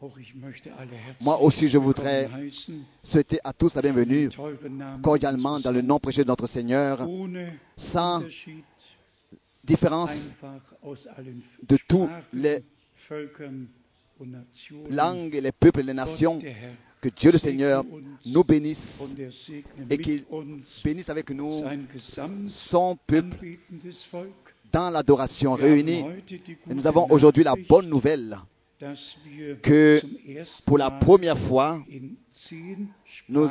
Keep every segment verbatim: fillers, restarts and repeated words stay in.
Moi aussi, je voudrais souhaiter à tous la bienvenue, cordialement, dans le nom précieux de notre Seigneur, sans différence de tous les langues, les peuples et les nations. Que Dieu le Seigneur nous bénisse et qu'il bénisse avec nous son peuple dans l'adoration réunie. Et nous avons aujourd'hui la bonne nouvelle que pour la première fois, nous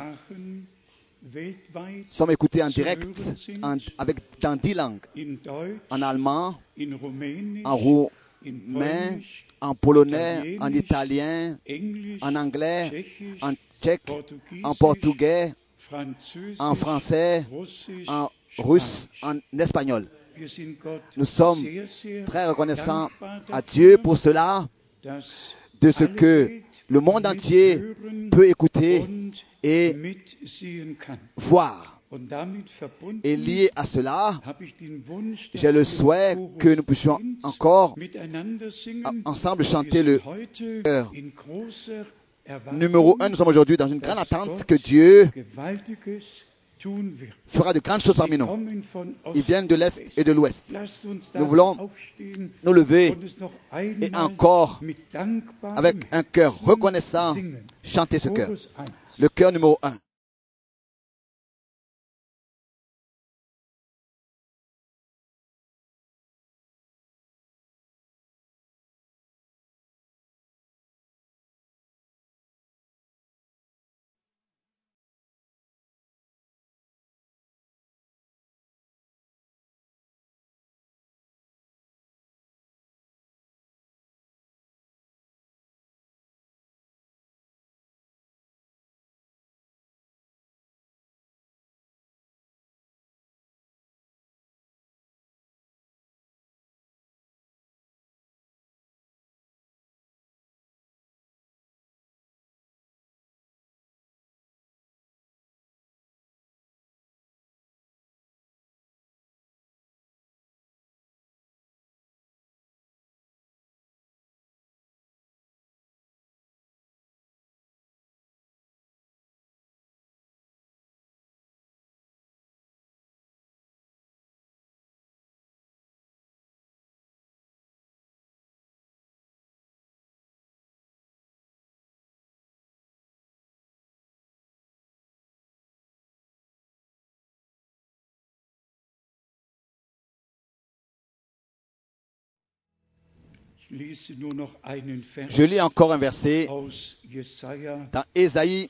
sommes écoutés en direct en, avec, dans dix langues, en allemand, en roumain, en polonais, en italien, en anglais, en tchèque, en portugais, en français, en russe, en espagnol. Nous sommes très reconnaissants à Dieu pour cela, de ce que le monde entier peut écouter et voir. Et lié à cela, j'ai le souhait que nous puissions encore ensemble chanter le chœur. Numéro un, nous sommes aujourd'hui dans une grande attente que Dieu fera de grandes choses parmi nous. Ils viennent de l'Est et de l'Ouest. Nous voulons nous lever et encore, avec un cœur reconnaissant, chanter ce cœur. Le cœur numéro un. Je lis encore un verset dans Ésaïe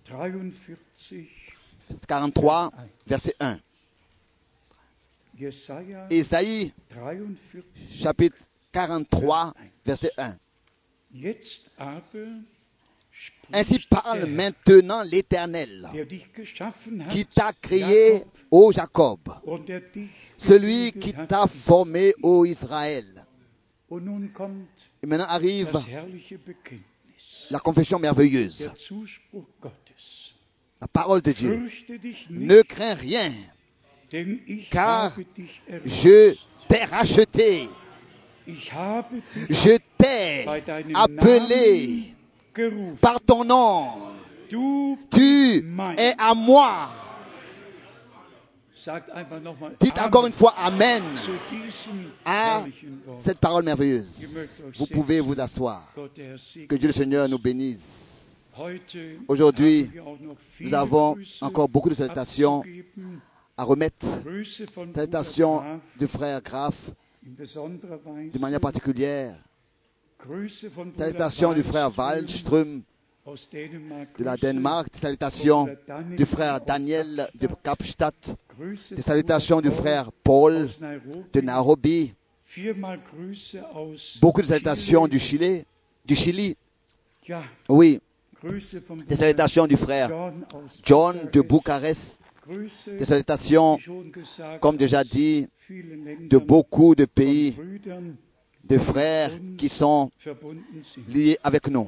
quarante-trois, verset un. Ésaïe, chapitre quarante-trois, verset un. Ainsi parle maintenant l'Éternel, qui t'a créé, ô Jacob, celui qui t'a formé, ô Israël. Et maintenant arrive la confession merveilleuse, la parole de Dieu. Ne crains rien, car je t'ai racheté, je t'ai appelé par ton nom, tu es à moi. Dites encore une fois Amen à cette parole merveilleuse. Vous pouvez vous asseoir. Que Dieu le Seigneur nous bénisse. Aujourd'hui, nous avons encore beaucoup de salutations à remettre. Salutations du frère Graf, de manière particulière. Salutations du frère Wallström de la Danemark. Salutations du frère Daniel de Kapstadt. Des salutations du frère Paul de Nairobi. Beaucoup de salutations du Chili. Du Chili. Oui. Des salutations du frère John de Bucarest. Des salutations, comme déjà dit, de beaucoup de pays, de frères qui sont liés avec nous.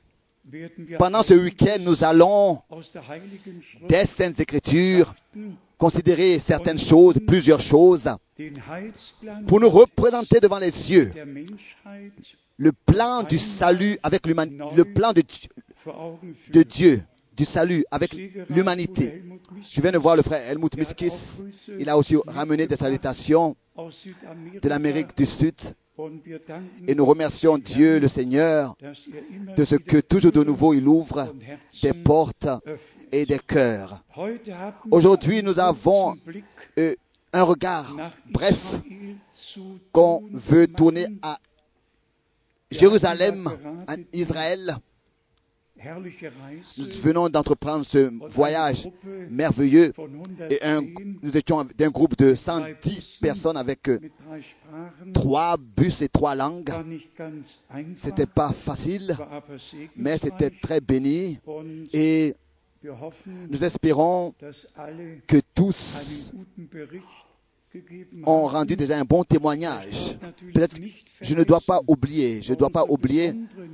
Pendant ce week-end, nous allons des Saintes Écritures considérer certaines choses, plusieurs choses, pour nous représenter devant les cieux le plan du salut avec l'humanité, le plan de, de Dieu, du salut avec l'humanité. Je viens de voir le frère Helmut Miskis. Il a aussi ramené des salutations de l'Amérique du Sud. Et nous remercions Dieu, le Seigneur, de ce que toujours de nouveau il ouvre des portes et des cœurs. Aujourd'hui, nous avons euh, un regard bref qu'on veut tourner à Jérusalem, à Israël. Nous venons d'entreprendre ce voyage merveilleux et un, nous étions d'un groupe de cent dix personnes avec euh, trois bus et trois langues. C'était pas facile, mais c'était très béni et nous espérons que tous ont rendu déjà un bon témoignage. Peut-être je ne dois pas oublier, je ne dois pas oublier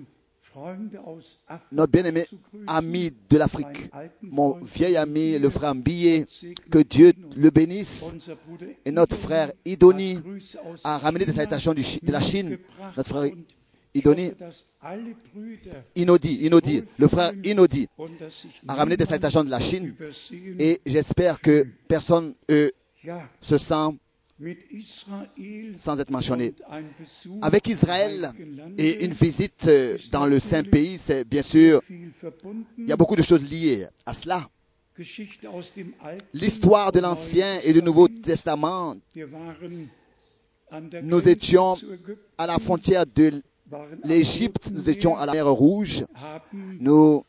notre bien-aimé ami de l'Afrique, mon vieil ami, le frère Mbilé, que Dieu le bénisse. Et notre frère Idoni a ramené des salutations du, de la Chine. Notre frère Idoni, Inodi, Inodi, le frère Inodi a ramené des salutations de la Chine. Et j'espère que personne euh, se sent sans être mentionné. Avec Israël et une visite dans le Saint-Pays, c'est bien sûr, il y a beaucoup de choses liées à cela. L'histoire de l'Ancien et du Nouveau Testament, nous étions à la frontière de l'Égypte, nous étions à la mer Rouge, nous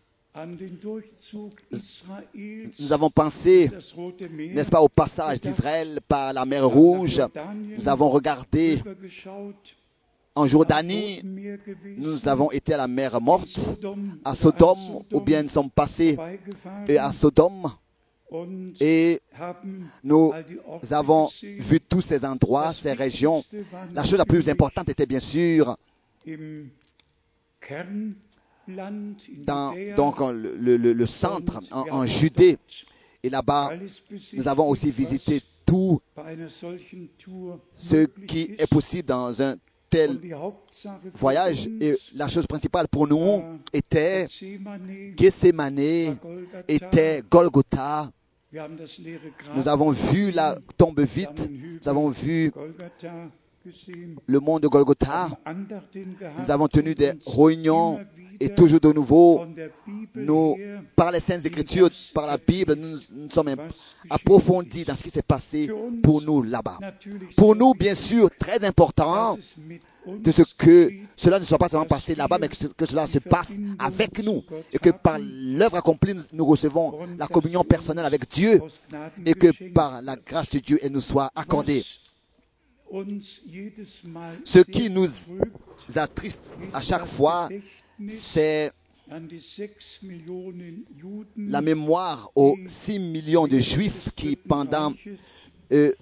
Nous avons pensé, n'est-ce pas, au passage d'Israël par la mer Rouge. Nous avons regardé en Jordanie. Nous avons été à la mer Morte, à Sodome, ou bien nous sommes passés à Sodome. Et nous avons vu tous ces endroits, ces régions. La chose la plus importante était bien sûr dans donc, le, le, le centre, en, en Judée. Et là-bas, nous avons aussi visité tout ce qui est possible dans un tel voyage. Et la chose principale pour nous était Gethsémane, était Golgotha. Nous avons vu la tombe vide, nous avons vu le mont de Golgotha. Nous avons tenu des réunions et toujours de nouveau, nous, par les Saintes Écritures, par la Bible, nous nous sommes approfondis dans ce qui s'est passé pour nous là-bas. Pour nous, bien sûr, très important de ce que cela ne soit pas seulement passé là-bas, mais que, ce, que cela se passe avec nous. Et que par l'œuvre accomplie, nous, nous recevons la communion personnelle avec Dieu. Et que par la grâce de Dieu, elle nous soit accordée. Ce qui nous attriste à chaque fois, c'est la mémoire aux six millions de Juifs qui, pendant euh,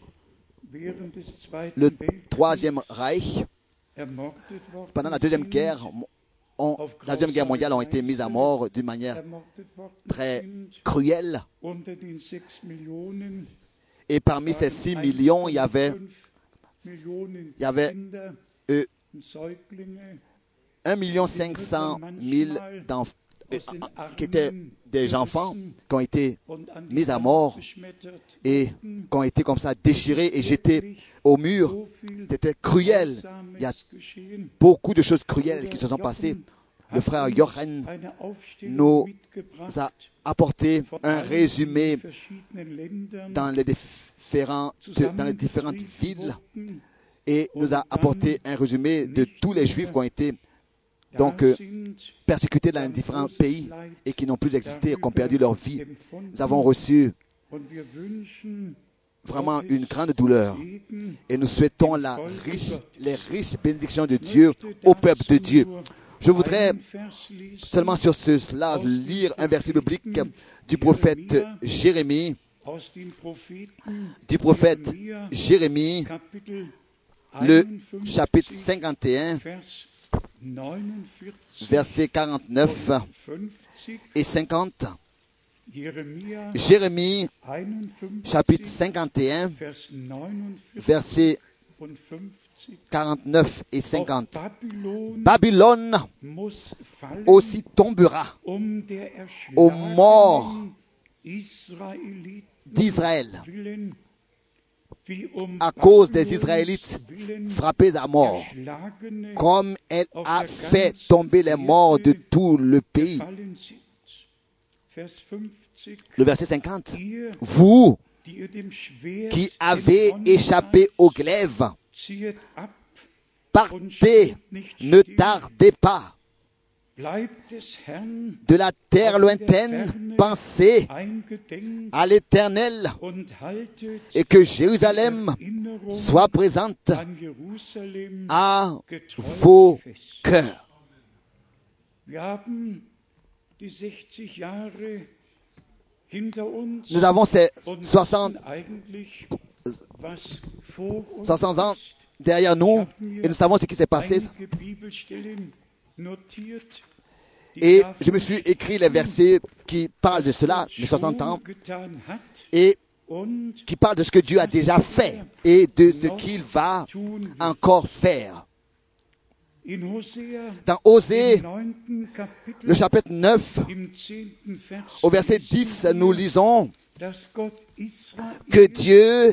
le Troisième Reich, pendant la Deuxième Guerre, ont, la Deuxième Guerre mondiale, ont été mis à mort d'une manière très cruelle. Et parmi ces six millions, il y avait, il y avait euh, un million cinq cent mille d'enfants qui étaient des enfants qui ont été mis à mort et qui ont été comme ça déchirés et jetés au mur. C'était cruel. Il y a beaucoup de choses cruelles qui se sont passées. Le frère Jochen nous a apporté un résumé dans les différentes, dans les différentes villes et nous a apporté un résumé de tous les Juifs qui ont été donc euh, persécutés dans les différents pays et qui n'ont plus existé, qui ont perdu leur vie. Nous avons reçu vraiment une grande douleur et nous souhaitons la riche, les riches bénédictions de Dieu au peuple de Dieu. Je voudrais seulement sur cela lire un verset biblique du prophète Jérémie, du prophète Jérémie, le chapitre cinquante et un, versets quarante-neuf et cinquante. Jérémie, chapitre cinquante et un, versets quarante-neuf et cinquante. Babylone aussi tombera aux morts d'Israël à cause des Israélites frappés à mort, comme elle a fait tomber les morts de tout le pays. Le verset cinquante. Vous qui avez échappé au glaive, partez, ne tardez pas. De la terre lointaine, pensez à l'Éternel et que Jérusalem soit présente à vos cœurs. Nous avons ces soixante, soixante ans derrière nous et nous savons ce qui s'est passé. Et je me suis écrit les versets qui parlent de cela, de soixante ans, et qui parlent de ce que Dieu a déjà fait et de ce qu'il va encore faire. Dans Osée, le chapitre neuf, au verset dix, nous lisons que Dieu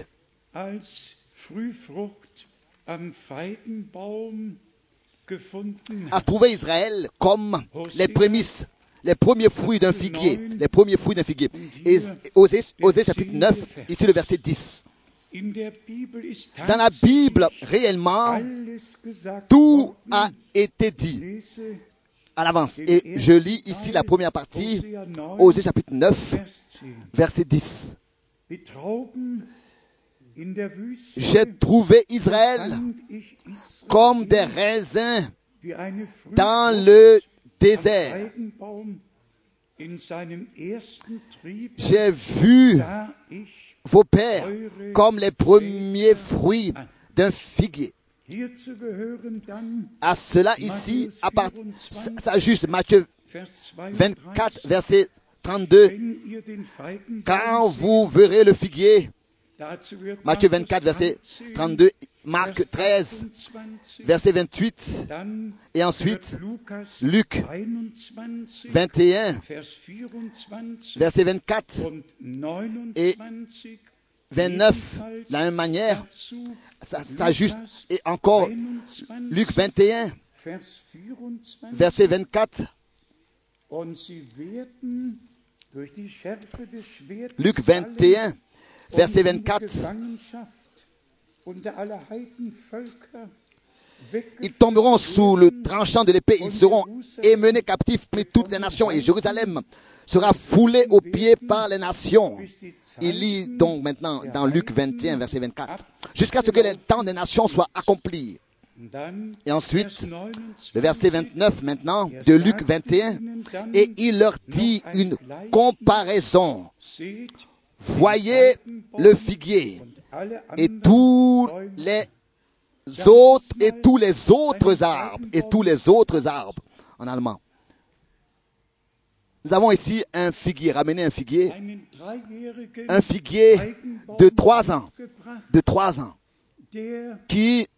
a trouvé Israël comme les prémices, les premiers fruits d'un figuier, les premiers fruits d'un figuier. Et Osée, Osée chapitre neuf, ici le verset dix. Dans la Bible, réellement, tout a été dit à l'avance. Et je lis ici la première partie, Osée chapitre neuf, verset dix. J'ai trouvé Israël comme des raisins dans le désert. J'ai vu vos pères comme les premiers fruits d'un figuier. À cela ici, à part, ça juste Matthieu vingt-quatre, verset trente-deux. Quand vous verrez le figuier, Matthieu vingt-quatre, verset trente-deux, Marc treize, verset vingt-huit, et ensuite Luc vingt et un, verset vingt-quatre, et vingt-neuf, de la même manière, ça, ça juste, et encore Luc vingt et un, verset vingt-quatre, Luc vingt et un, verset vingt-quatre, ils tomberont sous le tranchant de l'épée, ils seront émenés captifs par toutes les nations, et Jérusalem sera foulé aux pieds par les nations. Il lit donc maintenant dans Luc vingt et un, verset vingt-quatre, jusqu'à ce que les temps des nations soient accomplis. Et ensuite, le verset vingt-neuf maintenant, de Luc vingt et un, et il leur dit une comparaison. Voyez le figuier et tous les autres et tous les autres arbres et tous les autres arbres en allemand. Nous avons ici un figuier, ramené un figuier, un figuier de trois ans, de trois ans, qui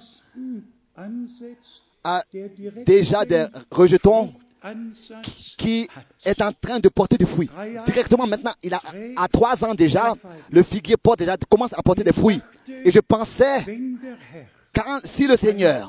a déjà des rejetons, qui est en train de porter des fruits. Directement maintenant, il a à trois ans déjà, le figuier porte déjà, commence à porter des fruits. Et je pensais, quand, si le Seigneur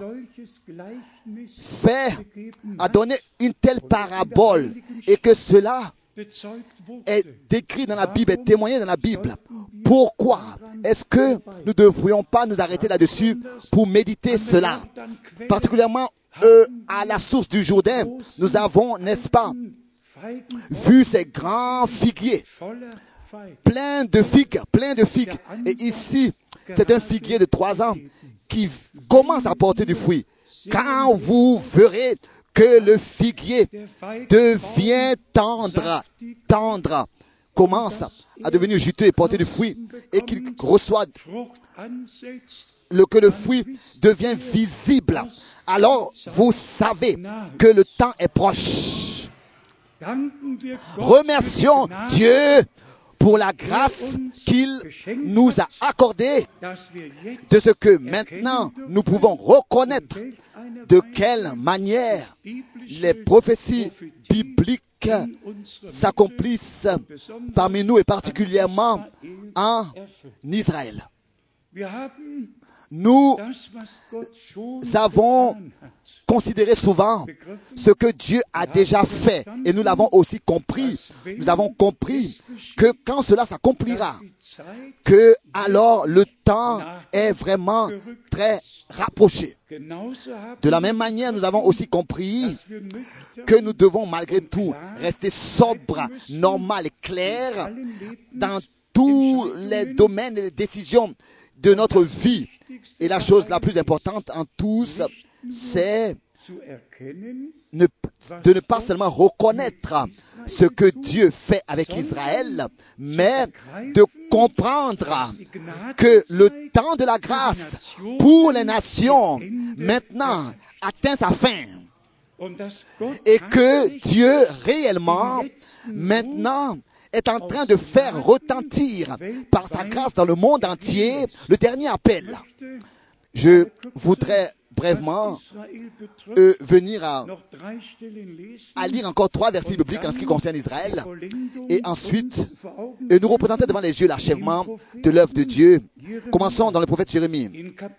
fait, a donné une telle parabole et que cela est décrit dans la Bible, est témoigné dans la Bible, pourquoi est-ce que nous ne devrions pas nous arrêter là-dessus pour méditer cela? Particulièrement euh, à la source du Jourdain, nous avons, n'est-ce pas, vu ces grands figuiers, plein de figues, plein de figues. Et ici, c'est un figuier de trois ans qui commence à porter du fruit. Quand vous verrez que le figuier devient tendre, tendre, commence à devenir juteux et porter du fruit, et qu'il reçoit le, que le fruit devient visible, alors vous savez que le temps est proche. Remercions Dieu pour la grâce qu'il nous a accordée, de ce que maintenant nous pouvons reconnaître de quelle manière les prophéties bibliques s'accomplissent parmi nous et particulièrement en Israël. Nous avons considéré souvent ce que Dieu a déjà fait et nous l'avons aussi compris. Nous avons compris que quand cela s'accomplira, que alors le temps est vraiment très rapproché. De la même manière, nous avons aussi compris que nous devons malgré tout rester sobres, normal et clairs dans tous les domaines et les décisions de notre vie. Et la chose la plus importante en tous, c'est ne, de ne pas seulement reconnaître ce que Dieu fait avec Israël, mais de comprendre que le temps de la grâce pour les nations maintenant atteint sa fin. Et que Dieu réellement maintenant est en train de faire retentir par sa grâce dans le monde entier le dernier appel. Je voudrais brièvement euh, venir à, à lire encore trois versets bibliques en ce qui concerne Israël et ensuite euh, nous représenter devant les yeux l'achèvement de l'œuvre de Dieu. Commençons dans le prophète Jérémie.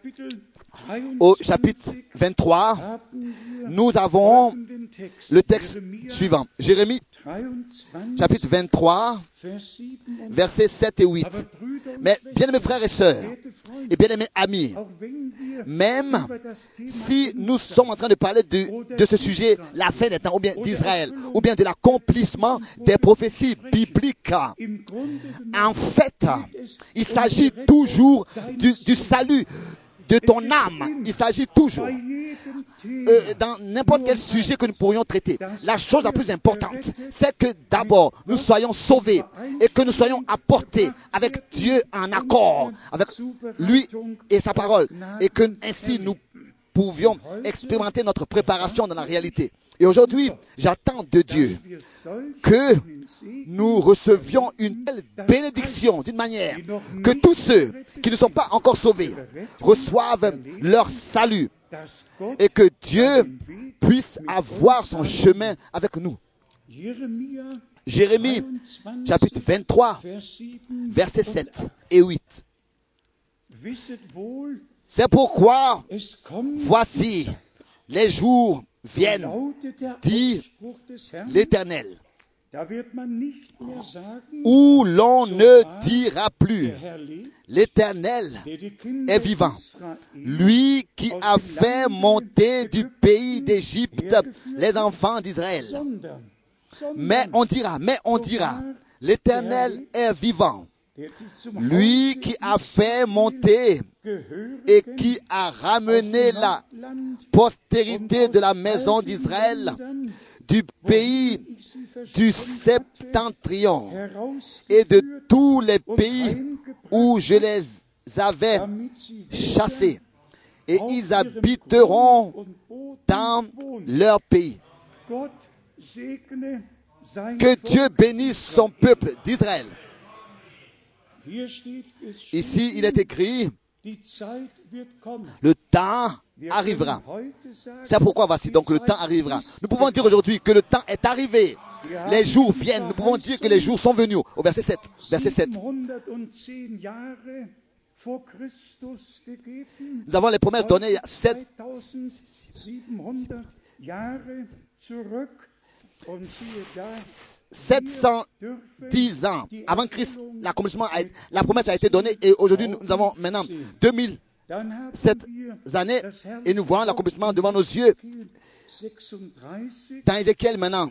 Au chapitre vingt-trois, nous avons le texte suivant. Jérémie, chapitre vingt-trois, versets sept et huit. Mais bien aimés frères et sœurs, et bien aimés amis, même si nous sommes en train de parler de, de ce sujet, la fin des temps, ou bien d'Israël, ou bien de l'accomplissement des prophéties bibliques, en fait, il s'agit toujours du, du salut de ton âme. Il s'agit toujours, euh, dans n'importe quel sujet que nous pourrions traiter, la chose la plus importante, c'est que d'abord, nous soyons sauvés et que nous soyons apportés avec Dieu en accord, avec lui et sa parole, et que ainsi nous pouvions expérimenter notre préparation dans la réalité. Et aujourd'hui, j'attends de Dieu que nous recevions une telle bénédiction d'une manière que tous ceux qui ne sont pas encore sauvés reçoivent leur salut et que Dieu puisse avoir son chemin avec nous. Jérémie, chapitre vingt-trois, versets sept et huit. C'est pourquoi, voici, les jours viennent, dit l'Éternel, où l'on ne dira plus, l'Éternel est vivant, lui qui a fait monter du pays d'Égypte les enfants d'Israël. Mais on dira, mais on dira, l'Éternel est vivant, lui qui a fait monter et qui a ramené la postérité de la maison d'Israël du pays du septentrion et de tous les pays où je les avais chassés, et ils habiteront dans leur pays. Que Dieu bénisse son peuple d'Israël. Ici, il est écrit, le temps arrivera. C'est pourquoi voici, donc le temps arrivera. Nous pouvons dire aujourd'hui que le temps est arrivé. Les jours viennent. Nous pouvons dire que les jours sont venus. Au verset sept. Verset sept. Nous avons les promesses données il y a sept sept cent dix ans avant Christ, l'accomplissement a, la promesse a été donnée et aujourd'hui nous avons maintenant deux mille sept années et nous voyons l'accomplissement devant nos yeux. Dans Ézéchiel maintenant,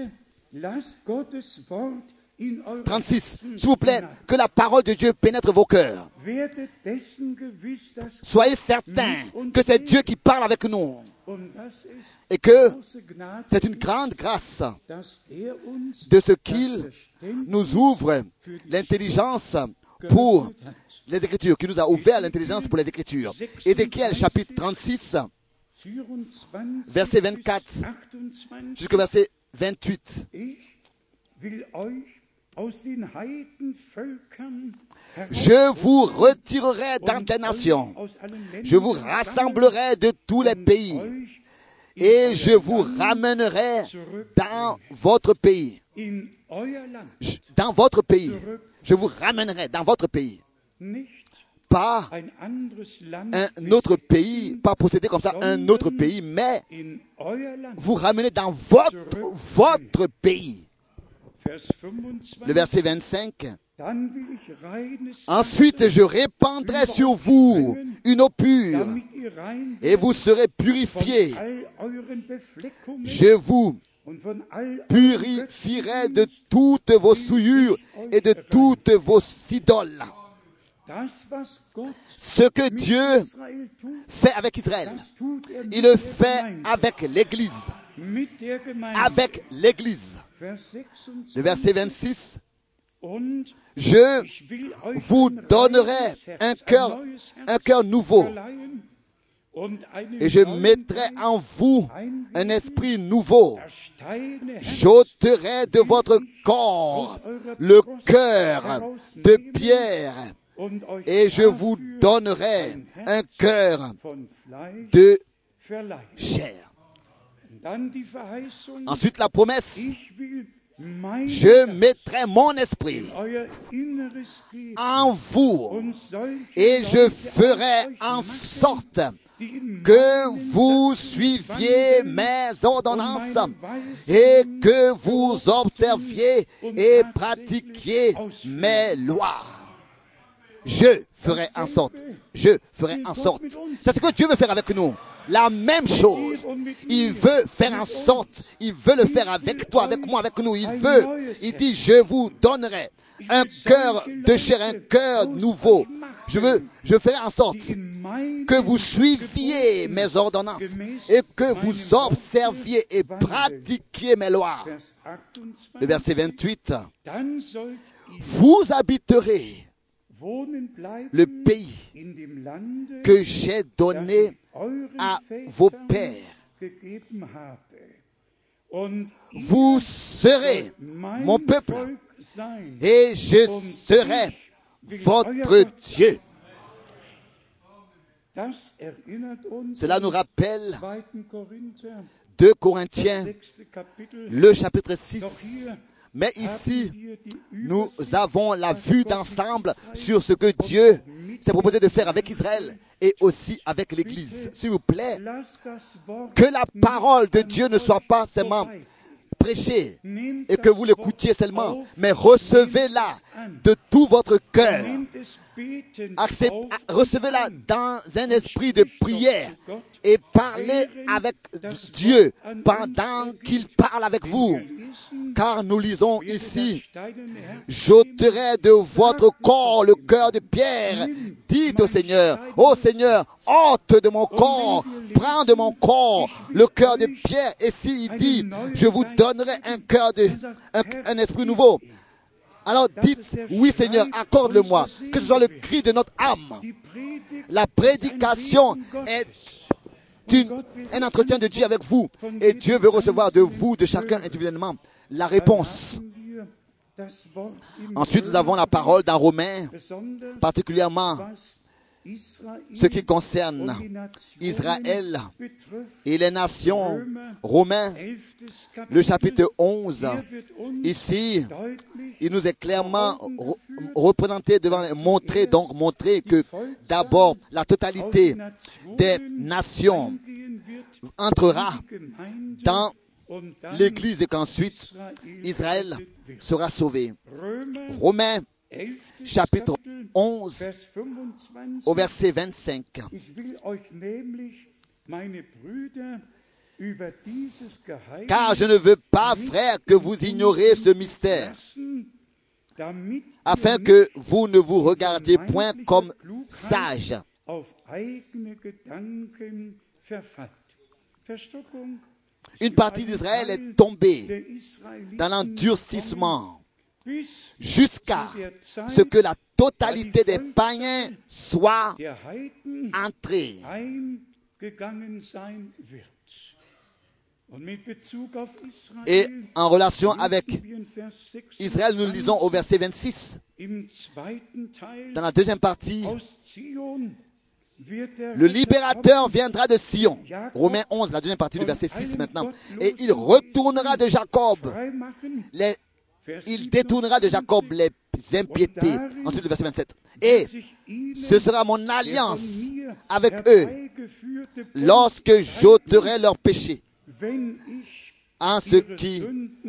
trente-six, s'il vous plaît, que la parole de Dieu pénètre vos cœurs. Soyez certains que c'est Dieu qui parle avec nous et que c'est une grande grâce de ce qu'il nous ouvre l'intelligence pour les Écritures, qui nous a ouvert l'intelligence pour les Écritures. Ézéchiel chapitre trente-six, verset vingt-quatre jusqu'au verset vingt-huit. Je vous retirerai dans des nations, je vous rassemblerai de tous les pays, et je vous ramènerai dans votre pays. Dans votre pays. Je vous ramènerai dans votre pays. Pas un autre pays, pas posséder comme ça un autre pays, mais vous ramener dans votre, votre pays. Le verset vingt-cinq. Ensuite, je répandrai sur vous une eau pure et vous serez purifiés. Je vous purifierai de toutes vos souillures et de toutes vos idoles. Ce que Dieu fait avec Israël, il le fait avec l'Église. Avec l'Église. Le verset vingt-six. Je vous donnerai un cœur, un cœur nouveau. Et je mettrai en vous un esprit nouveau. J'ôterai de votre corps le cœur de pierre. Et je vous donnerai un cœur de chair. Ensuite, la promesse. Je mettrai mon esprit en vous et je ferai en sorte que vous suiviez mes ordonnances et que vous observiez et pratiquiez mes lois. Je ferai en sorte. Je ferai en sorte. C'est ce que Dieu veut faire avec nous. La même chose. Il veut faire en sorte. Il veut le faire avec toi, avec moi, avec nous. Il veut. Il dit, je vous donnerai un cœur de chair, un cœur nouveau. Je veux, je ferai en sorte que vous suiviez mes ordonnances et que vous observiez et pratiquiez mes lois. Le verset vingt-huit. Vous habiterez le pays que j'ai donné à vos pères. Vous serez mon peuple et je serai votre Dieu. Cela nous rappelle deux Corinthiens, le chapitre six. Mais ici, nous avons la vue d'ensemble sur ce que Dieu s'est proposé de faire avec Israël et aussi avec l'Église. S'il vous plaît, que la parole de Dieu ne soit pas seulement prêchée et que vous l'écoutiez seulement, mais recevez-la de tout votre cœur. Recevez-la dans un esprit de prière et parlez avec Dieu pendant qu'il parle avec vous. Car nous lisons ici, j'ôterai de votre corps le cœur de pierre. Dites au Seigneur, ô Seigneur, ôte de mon corps, prends de mon corps le cœur de pierre. Et s'il dit, je vous donnerai un cœur de, un, un esprit nouveau. Alors dites, oui Seigneur, accorde-le-moi, que ce soit le cri de notre âme. La prédication est une, un entretien de Dieu avec vous. Et Dieu veut recevoir de vous, de chacun individuellement, la réponse. Ensuite, nous avons la parole dans Romains, particulièrement ce qui concerne Israël et les nations. Romains, le chapitre onze. Ici, il nous est clairement représenté devant, montré, donc montré que d'abord la totalité des nations entrera dans l'Église et qu'ensuite Israël sera sauvé. Romains, chapitre onze, au verset vingt-cinq. Car je ne veux pas, frères, que vous ignoriez ce mystère, afin que vous ne vous regardiez point comme sages. Une partie d'Israël est tombée dans l'endurcissement jusqu'à ce que la totalité des païens soit entrée. Et en relation avec Israël, nous le lisons au verset vingt-six. Dans la deuxième partie, le libérateur viendra de Sion. Romains onze, la deuxième partie du verset six maintenant. Et il retournera de Jacob. Les, il détournera de Jacob les impiétés. Ensuite le verset vingt-sept. Et ce sera mon alliance avec eux lorsque j'ôterai leurs péchés. En ce qui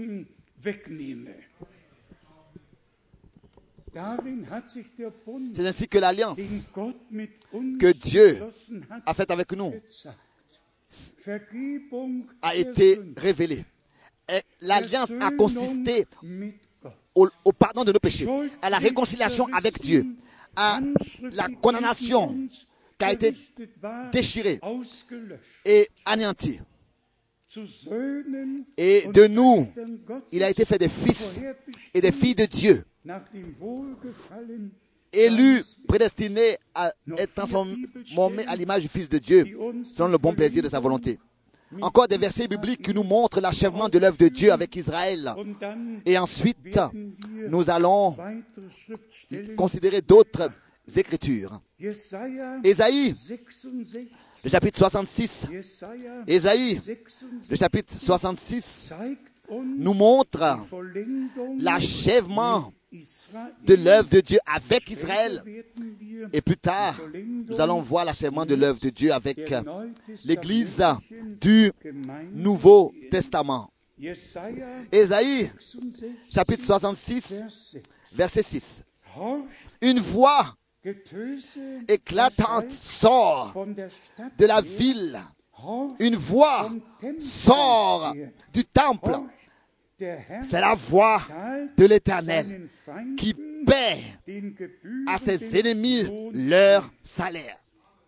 c'est ainsi que l'alliance que Dieu a faite avec nous a été révélée. Et l'alliance a consisté au, au pardon de nos péchés, à la réconciliation avec Dieu, à la condamnation qui a été déchirée et anéantie. Et de nous, il a été fait des fils et des filles de Dieu, élus, prédestinés à être transformés à l'image du Fils de Dieu, selon le bon plaisir de sa volonté. Encore des versets bibliques qui nous montrent l'achèvement de l'œuvre de Dieu avec Israël. Et ensuite, nous allons considérer d'autres Écritures. Ésaïe, le chapitre soixante-six. Ésaïe, le chapitre soixante-six, nous montre l'achèvement de l'œuvre de Dieu avec Israël. Et plus tard, nous allons voir l'achèvement de l'œuvre de Dieu avec l'Église du Nouveau Testament. Ésaïe, chapitre soixante-six, verset six. Une voix éclatante sort de la ville. Une voix sort du temple. C'est la voix de l'Éternel qui paie à ses ennemis leur salaire.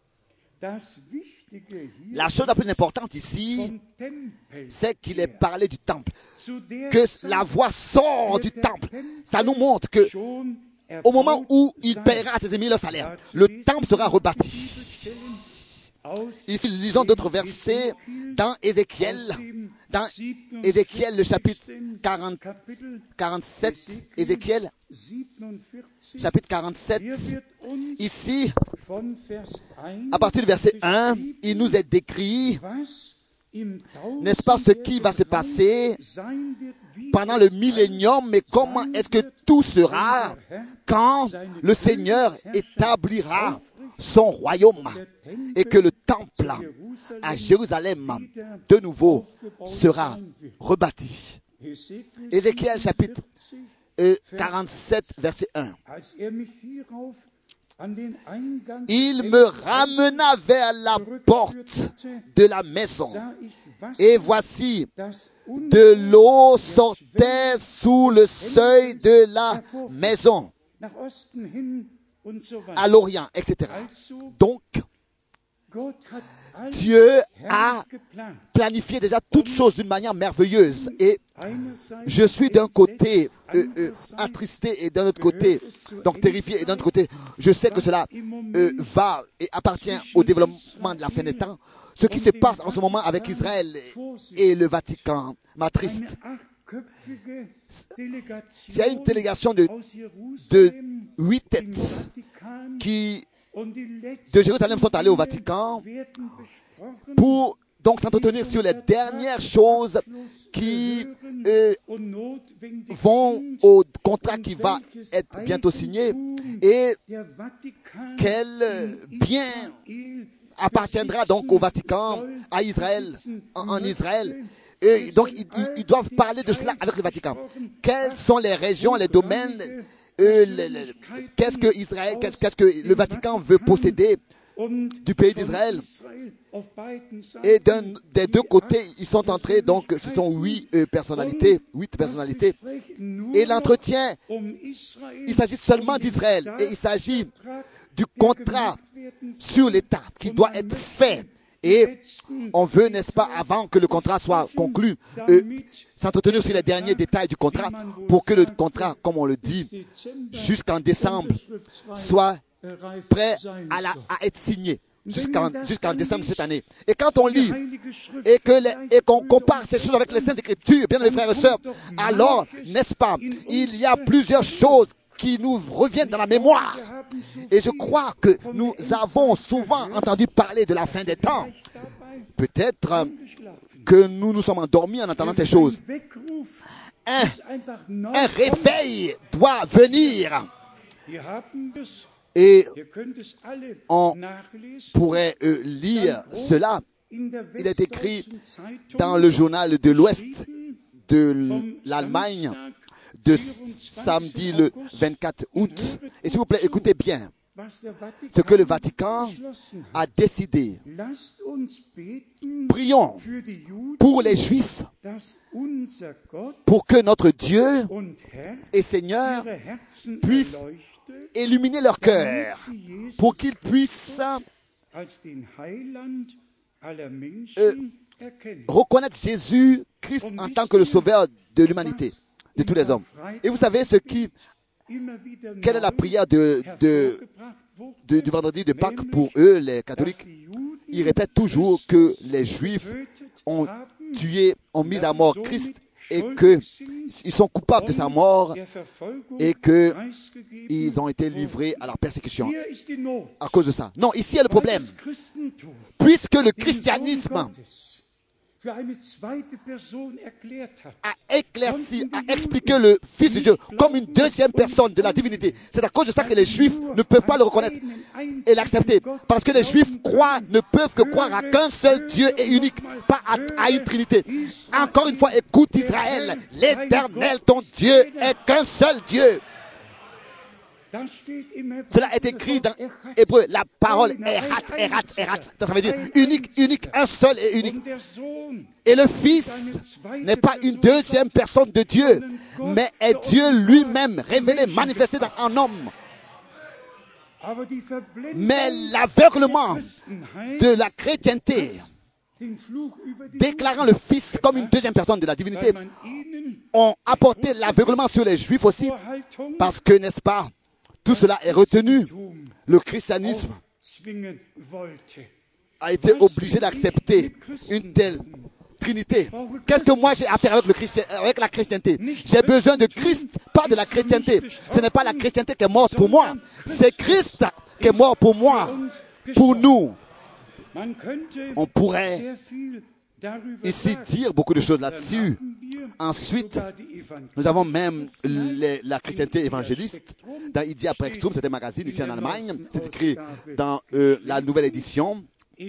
La chose la plus importante ici, c'est qu'il est parlé du temple. Que la voix sort du temple. Ça nous montre que au moment où il paiera à ses ennemis leur salaire, le temple sera rebâti. Ici, lisons d'autres versets dans Ézéchiel, dans Ézéchiel, le chapitre quarante, quarante-sept, Ézéchiel, chapitre quarante-sept. Ici, à partir du verset un, il nous est décrit, n'est-ce pas, ce qui va se passer pendant le millénium, mais comment est-ce que tout sera quand le Seigneur établira son royaume et que le temple à Jérusalem de nouveau sera rebâti. Ézéchiel chapitre quarante-sept, verset un. Il me ramena vers la porte de la maison, et voici, de l'eau sortait sous le seuil de la maison, à l'Orient, et cetera. Donc, Dieu a planifié déjà toutes choses d'une manière merveilleuse. Et je suis d'un côté euh, euh, attristé et d'un autre côté, donc terrifié, et d'un autre côté, je sais que cela euh, va et appartient au développement de la fin des temps. Ce qui se passe en ce moment avec Israël et le Vatican m'attriste. Il y a une délégation de, de huit têtes qui de Jérusalem sont allés au Vatican pour donc s'entretenir sur les dernières choses qui euh, vont au contrat qui va être bientôt signé et quel bien appartiendra donc au Vatican, à Israël, en, en Israël. Et donc ils, ils doivent parler de cela avec le Vatican. Quelles sont les régions, les domaines, euh, le, le, qu'est-ce que Israël, qu'est-ce, qu'est-ce que le Vatican veut posséder du pays d'Israël. Et d'un, des deux côtés, ils sont entrés, donc ce sont huit euh, personnalités, huit personnalités. Et l'entretien, il s'agit seulement d'Israël. Et il s'agit du contrat sur l'État qui doit être fait. Et on veut, n'est-ce pas, avant que le contrat soit conclu, euh, s'entretenir sur les derniers détails du contrat pour que le contrat, comme on le dit, jusqu'en décembre, soit prêt à, la, à être signé. jusqu'en jusqu'en décembre de cette année. Et quand on lit et que les, et qu'on compare ces choses avec les Saintes Écritures, bien mes frères et sœurs, alors, n'est-ce pas, il y a plusieurs choses qui nous reviennent dans la mémoire. Et je crois que nous avons souvent entendu parler de la fin des temps. Peut-être que nous nous sommes endormis en entendant ces choses. Un, un réveil doit venir. Et on pourrait euh, lire cela. Il est écrit dans le journal de l'Ouest de l'Allemagne de samedi le vingt-quatre août. Et s'il vous plaît, écoutez bien ce que le Vatican a décidé. Prions pour les Juifs, pour que notre Dieu et Seigneur puisse illuminer leur cœur, pour qu'ils puissent euh, reconnaître Jésus-Christ en tant que le sauveur de l'humanité, de tous les hommes. Et vous savez ce qui, quelle est la prière de, de, de, du vendredi de Pâques pour eux, les catholiques? Ils répètent toujours que les Juifs ont tué, ont mis à mort Christ et qu'ils sont coupables de sa mort et qu'ils ont été livrés à la persécution à cause de ça. Non, ici est le problème. Puisque le christianisme a éclairci, a expliqué le Fils de Dieu comme une deuxième personne de la divinité. C'est à cause de ça que les Juifs ne peuvent pas le reconnaître et l'accepter. Parce que les Juifs croient, ne peuvent que croire à qu'un seul Dieu est unique, pas à, à une trinité. Encore une fois, écoute Israël, l'Éternel, ton Dieu, est qu'un seul Dieu. Cela est écrit dans Hébreu, la parole Erat, Erat, Erat. Ça veut dire unique, unique, un seul et unique. Et le Fils n'est pas une deuxième personne de Dieu, mais est Dieu lui-même révélé, manifesté dans un homme. Mais l'aveuglement de la chrétienté, déclarant le Fils comme une deuxième personne de la divinité, ont apporté l'aveuglement sur les Juifs aussi, parce que, n'est-ce pas, tout cela est retenu. Le christianisme a été obligé d'accepter une telle Trinité. Qu'est-ce que moi j'ai à faire avec, le Christi- avec la chrétienté? J'ai besoin de Christ, pas de la chrétienté. Ce n'est pas la chrétienté qui est morte pour moi. C'est Christ qui est mort pour moi, pour nous. On pourrait ici dire beaucoup de choses là-dessus. Ensuite, nous avons même les, la chrétienté évangéliste. Dans Idia Prextrum, c'était un magazine ici en Allemagne. C'est écrit dans euh, la nouvelle édition.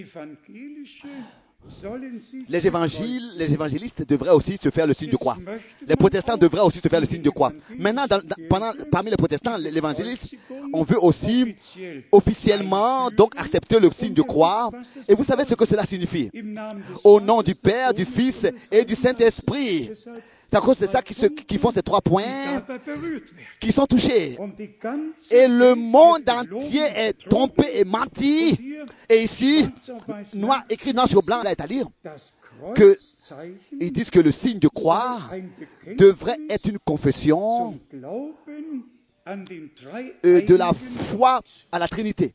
Les évangiles, les évangélistes devraient aussi se faire le signe de croix. Les protestants devraient aussi se faire le signe de croix. Maintenant, dans, dans, pendant, parmi les protestants, les évangélistes, on veut aussi officiellement donc accepter le signe de croix. Et vous savez ce que cela signifie? Au nom du Père, du Fils et du Saint-Esprit. C'est à cause de ça qui, se, qui font ces trois points qui sont touchés. Et le monde entier est trompé et menti. Et ici, noir, écrit noir sur blanc, là est à lire, que ils disent que le signe de croix devrait être une confession euh, de la foi à la Trinité.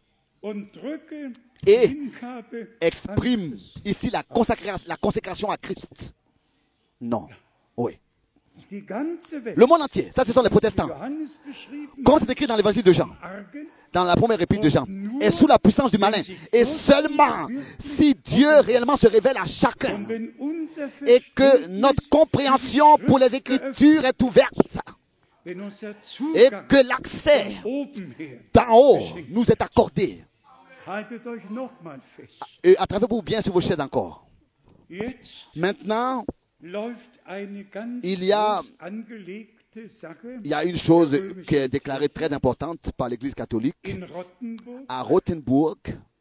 Et exprime ici la consécration, la consécration à Christ. Non. Oui. Le monde entier, ça ce sont les protestants. Comme c'est écrit dans l'évangile de Jean, dans la première épître de Jean, est sous la puissance du malin. Et seulement si Dieu réellement se révèle à chacun et que notre compréhension pour les Écritures est ouverte et que l'accès d'en haut nous est accordé. Et attrapez-vous bien sur vos chaises encore. Maintenant, il y a, il y a une chose qui est déclarée très importante par l'Église catholique à Rothenburg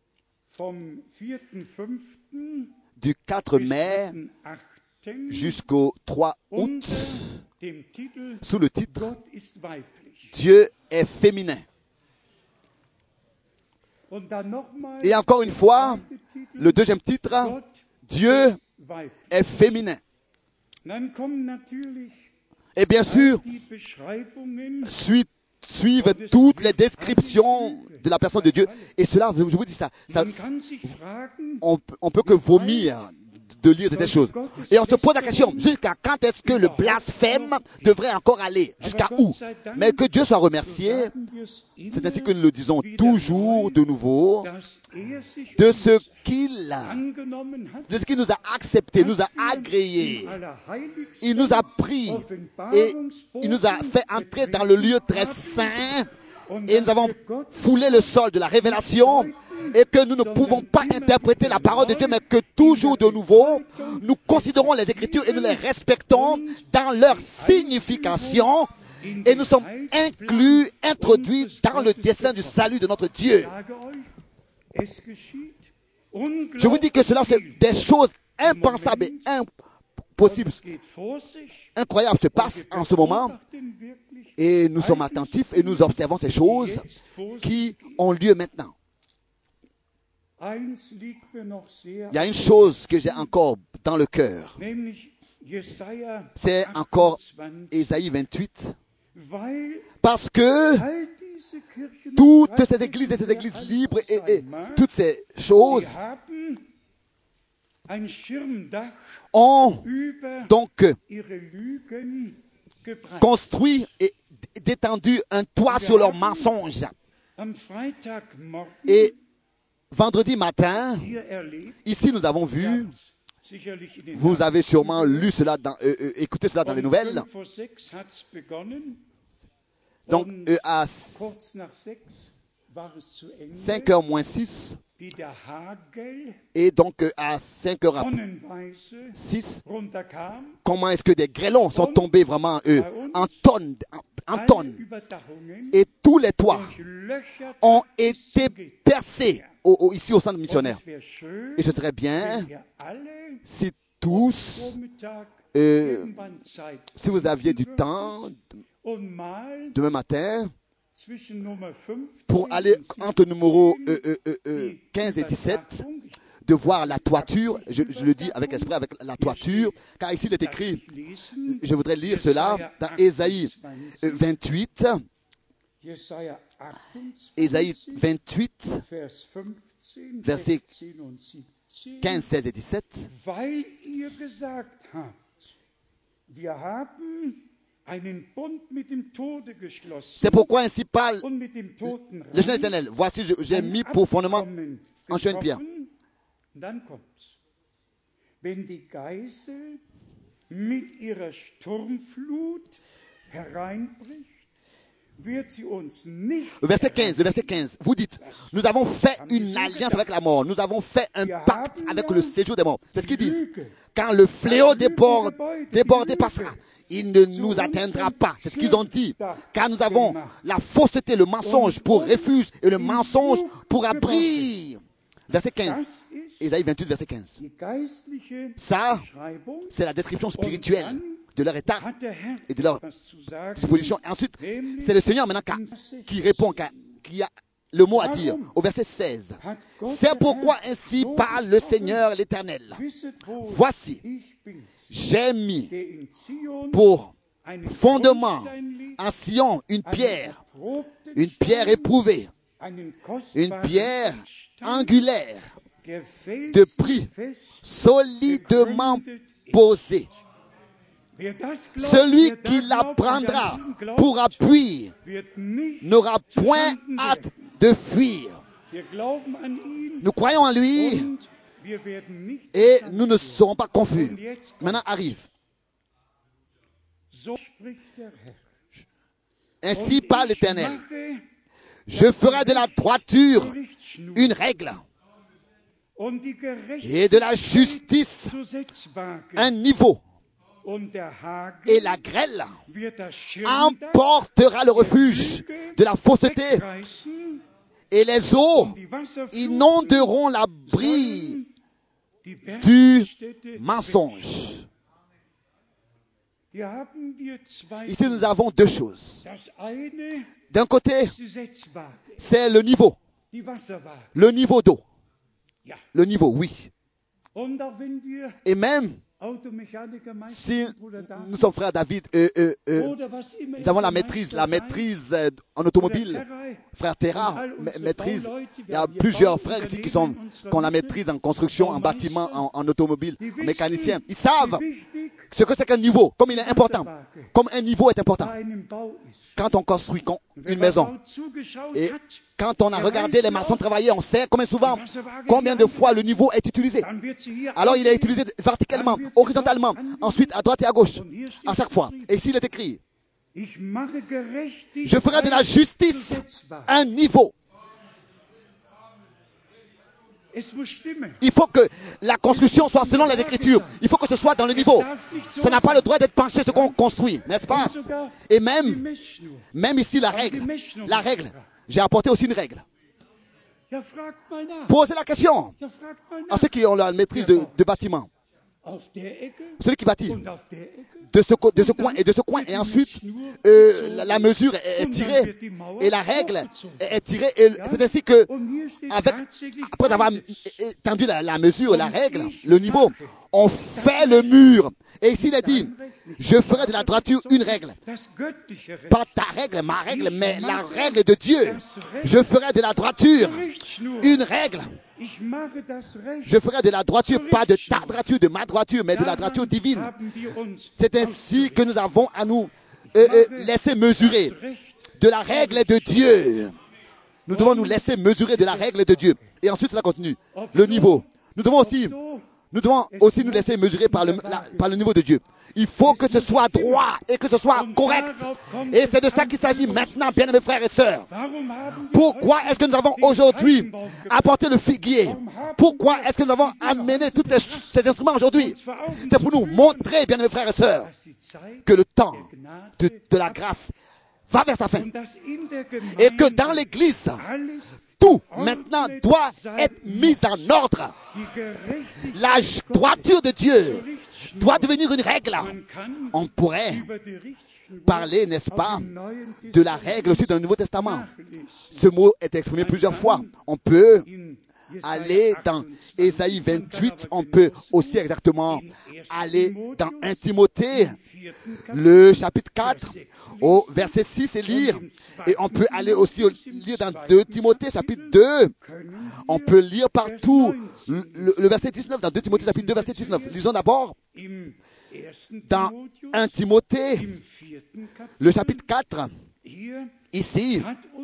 du quatre mai jusqu'au trois août sous le titre « Dieu est féminin ». Et encore une fois, le deuxième titre, « Dieu est féminin ». Et bien sûr, suite suivent toutes les descriptions de la personne de Dieu. Et cela, je vous dis ça, ça on, on peut que vomir de lire de telles choses. Et on se pose la question, jusqu'à quand est-ce que le blasphème devrait encore aller? Jusqu'à où? Mais que Dieu soit remercié, c'est ainsi que nous le disons toujours de nouveau, de ce qu'il a, de ce qu'il nous a accepté, nous a agréé. Il nous a pris et il nous a fait entrer dans le lieu très saint et nous avons foulé le sol de la révélation. Et que nous ne pouvons pas interpréter la parole de Dieu, mais que toujours de nouveau, nous considérons les Écritures et nous les respectons dans leur signification. Et nous sommes inclus, introduits dans le dessein du salut de notre Dieu. Je vous dis que cela, c'est des choses impensables et impossibles, incroyables se passent en ce moment. Et nous sommes attentifs et nous observons ces choses qui ont lieu maintenant. Il y a une chose que j'ai encore dans le cœur. C'est encore Ésaïe vingt-huit. Parce que toutes ces églises et ces églises libres et, et toutes ces choses ont donc construit et détendu un toit sur leurs mensonges. Et vendredi matin, ici nous avons vu, vous avez sûrement lu cela, dans, euh, euh, écouté cela dans les nouvelles. Donc euh, à cinq heures moins six, et donc euh, à cinq heures six, comment est-ce que des grêlons sont tombés vraiment euh, en tonnes, en, en tonnes, et tous les toits ont été percés. Au, au, ici au centre missionnaire. Et ce serait bien si tous, euh, si vous aviez du temps, demain matin, pour aller entre numéros euh, euh, euh, quinze et dix-sept, de voir la toiture, je, je le dis avec esprit, avec la toiture, car ici il est écrit, je voudrais lire cela dans Ésaïe vingt-huit, Ésaïe vingt-huit, versets quinze, seize et dix-sept. C'est pourquoi ainsi parle le Seigneur éternel. Voici, j'ai mis pour fondement en chemin de pierre. Wenn die Geißel mit ihrer Sturmflut hereinbricht, Le verset quinze, le verset quinze, vous dites, nous avons fait une alliance avec la mort, nous avons fait un pacte avec le séjour des morts. C'est ce qu'ils disent. Quand le fléau déborde, débordé passera, il ne nous atteindra pas. C'est ce qu'ils ont dit. Car nous avons la fausseté, le mensonge pour refuge et le mensonge pour abri. Verset quinze. Ésaïe vingt-huit, verset quinze. Ça, c'est la description spirituelle de leur état et de leur disposition. Et ensuite, c'est le Seigneur maintenant qui répond, qui a le mot à dire au verset seize. C'est pourquoi ainsi parle le Seigneur l'Éternel. Voici, j'ai mis pour fondement en Sion une pierre, une pierre éprouvée, une pierre angulaire, de prix solidement posée. Celui qui la prendra pour appui n'aura point hâte de fuir. Nous croyons en lui et nous ne serons pas confus. Maintenant arrive. Ainsi parle l'Éternel. Je ferai de la droiture une règle et de la justice un niveau. Et la grêle emportera le refuge de la fausseté et les eaux inonderont l'abri du mensonge. Ici, nous avons deux choses. D'un côté, c'est le niveau. Le niveau d'eau. Le niveau, oui. Et même, Si nous sommes frères David, euh, euh, euh, nous avons la maîtrise, la maîtrise euh, en automobile. Frère Terra, ma- maîtrise. Il y a plusieurs frères ici qui, sont, qui ont la maîtrise en construction, en bâtiment, en, en automobile, en mécanicien. Ils savent ce que c'est qu'un niveau, comme il est important, comme un niveau est important. Quand on construit une maison, et quand on a regardé les maçons travailler, on sait combien souvent, combien de fois le niveau est utilisé. Alors il est utilisé verticalement, horizontalement, ensuite à droite et à gauche, à chaque fois. Et ici il est écrit, je ferai de la justice un niveau. Il faut que la construction soit selon les Écritures. Il faut que ce soit dans le niveau. Ça n'a pas le droit d'être penché ce qu'on construit, n'est-ce pas? Et même, même ici la règle, la règle, j'ai apporté aussi une règle. Posez la question à ceux qui ont la maîtrise de, de bâtiment. Celui qui bâtit de ce, de ce coin et de ce coin, et ensuite euh, la, la mesure est, est tirée et la règle est, est tirée, et c'est ainsi que avec, après avoir tendu la, la mesure, la règle, le niveau, on fait le mur. Et ici il est dit, je ferai de la droiture une règle, pas ta règle, ma règle, mais la règle de Dieu. Je ferai de la droiture une règle. Je ferai de la droiture, pas de ta droiture, de ma droiture, mais de la droiture divine. C'est ainsi que nous avons à nous euh, euh, laisser mesurer de la règle de Dieu. Nous devons nous laisser mesurer de la règle de Dieu. Et ensuite, cela continue. Le niveau. Nous devons aussi, nous devons aussi nous laisser mesurer par le, la, par le niveau de Dieu. Il faut que ce soit droit et que ce soit correct. Et c'est de ça qu'il s'agit maintenant, bien mes frères et sœurs. Pourquoi est-ce que nous avons aujourd'hui apporté le figuier? Pourquoi est-ce que nous avons amené tous les, ces instruments aujourd'hui? C'est pour nous montrer, bien mes frères et sœurs, que le temps de, de la grâce va vers sa fin. Et que dans l'Église, tout maintenant doit être mis en ordre. La droiture de Dieu doit devenir une règle. On pourrait parler, n'est-ce pas, de la règle aussi dans le Nouveau Testament. Ce mot est exprimé plusieurs fois. On peut aller dans Ésaïe vingt-huit, on peut aussi exactement aller dans un Timothée, le chapitre quatre, au verset six et lire. Et on peut aller aussi lire dans deux Timothée, chapitre deux. On peut lire partout le, le, le verset dix-neuf, dans deux Timothée, chapitre deux, verset dix-neuf. Lisons d'abord dans un Timothée, le chapitre quatre. Ici,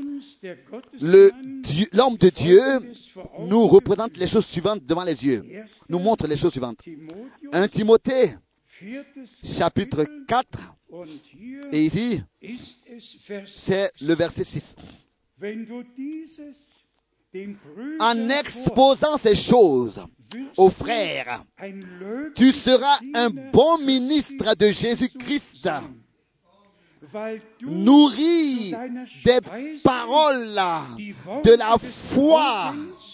l'homme de Dieu nous représente les choses suivantes devant les yeux. Nous montre les choses suivantes. un Timothée, chapitre quatre. Et ici, c'est le verset six. En exposant ces choses aux frères, tu seras un bon ministre de Jésus-Christ, nourri des paroles de la foi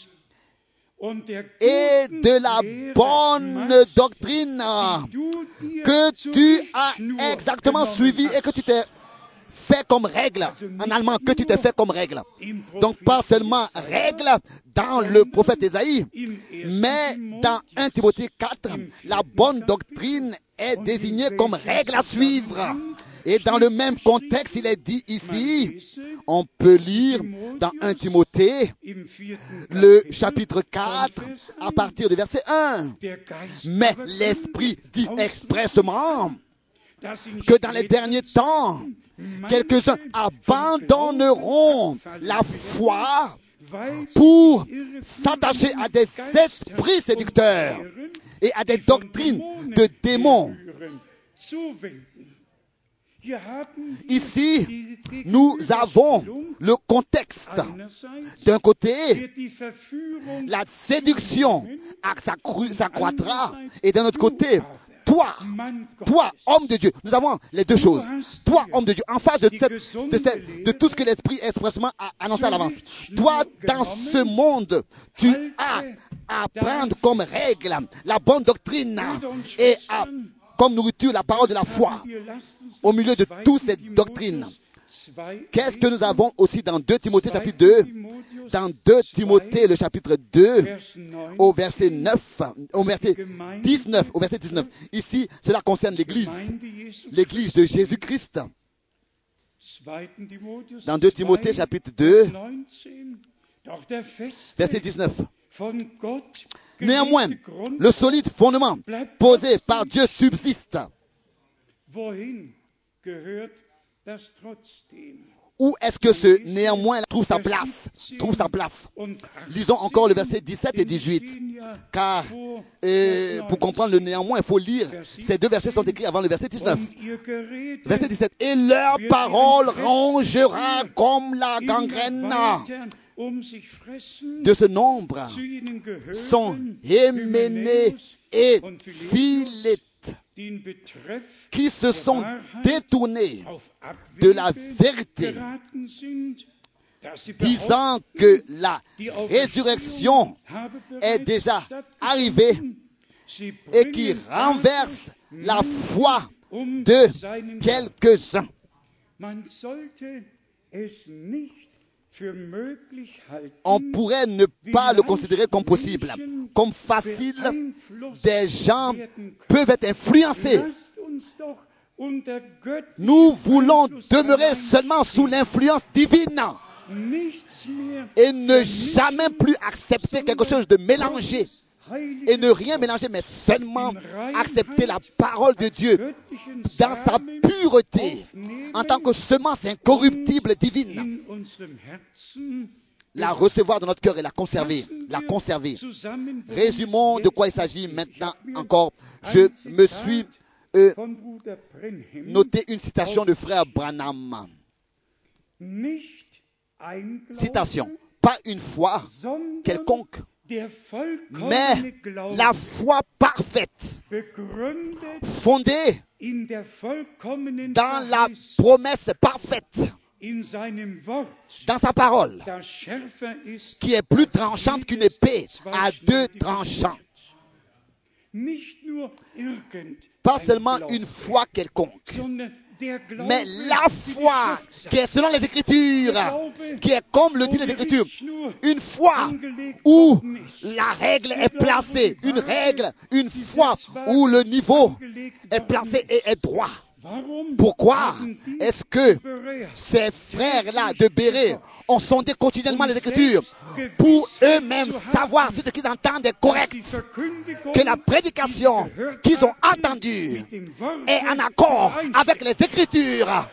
et de la bonne doctrine que tu as exactement suivi et que tu t'es fait comme règle, en allemand, que tu t'es fait comme règle. Donc pas seulement règle dans le prophète Ésaïe, mais dans un Timothée quatre, la bonne doctrine est désignée comme règle à suivre. Et dans le même contexte, il est dit ici, on peut lire dans un Timothée, le chapitre quatre, à partir du verset un. Mais l'Esprit dit expressement que dans les derniers temps, quelques-uns abandonneront la foi pour s'attacher à des esprits séducteurs et à des doctrines de démons. Ici, nous avons le contexte. D'un côté, la séduction s'accroîtra, et d'un autre côté, toi, toi, homme de Dieu, nous avons les deux choses. Toi, homme de Dieu, en face de, cette, de, cette, de tout ce que l'Esprit expressement a annoncé à l'avance. Toi, dans ce monde, tu as à prendre comme règle la bonne doctrine et à comme nourriture la parole de la foi au milieu de toutes ces doctrines. Qu'est-ce que nous avons aussi dans deux Timothée chapitre deux? Dans deux Timothée, le chapitre deux, au verset neuf, au verset dix-neuf, au verset dix-neuf. Ici, cela concerne l'Église, l'Église de Jésus-Christ. Dans deux Timothée chapitre deux, verset dix-neuf. Néanmoins, le solide fondement posé par Dieu subsiste. Où est-ce que ce néanmoins trouve sa place? Trouve sa place. Lisons encore le verset dix-sept et dix-huit. Car euh, pour comprendre le néanmoins, il faut lire. Ces deux versets sont écrits avant le verset dix-neuf. Verset dix-sept. Et leur parole rongera comme la gangrène. De ce nombre sont Hyménée et Philette qui se sont détournés de la vérité, disant que la résurrection est déjà arrivée et qui renverse la foi de quelques-uns. On pourrait ne pas le considérer comme possible, comme facile. Des gens peuvent être influencés. Nous voulons demeurer seulement sous l'influence divine et ne jamais plus accepter quelque chose de mélangé et ne rien mélanger, mais seulement accepter la parole de Dieu dans sa pureté, en tant que semence incorruptible divine. La recevoir dans notre cœur et la conserver. La conserver. Résumons de quoi il s'agit maintenant encore. Je me suis euh, noté une citation de frère Branham. Citation. Pas une foi quelconque, mais la foi parfaite, fondée dans la promesse parfaite, dans sa parole, qui est plus tranchante qu'une épée à deux tranchants. Pas seulement une foi quelconque, mais la foi qui est selon les Écritures, qui est comme le dit les Écritures, une foi où la règle est placée, une règle, une foi où le niveau est placé et est droit. Pourquoi est-ce que ces frères-là de Béret ont sondé continuellement les Écritures pour eux-mêmes savoir si ce qu'ils entendent est correct, que la prédication qu'ils ont entendue est en accord avec les Écritures?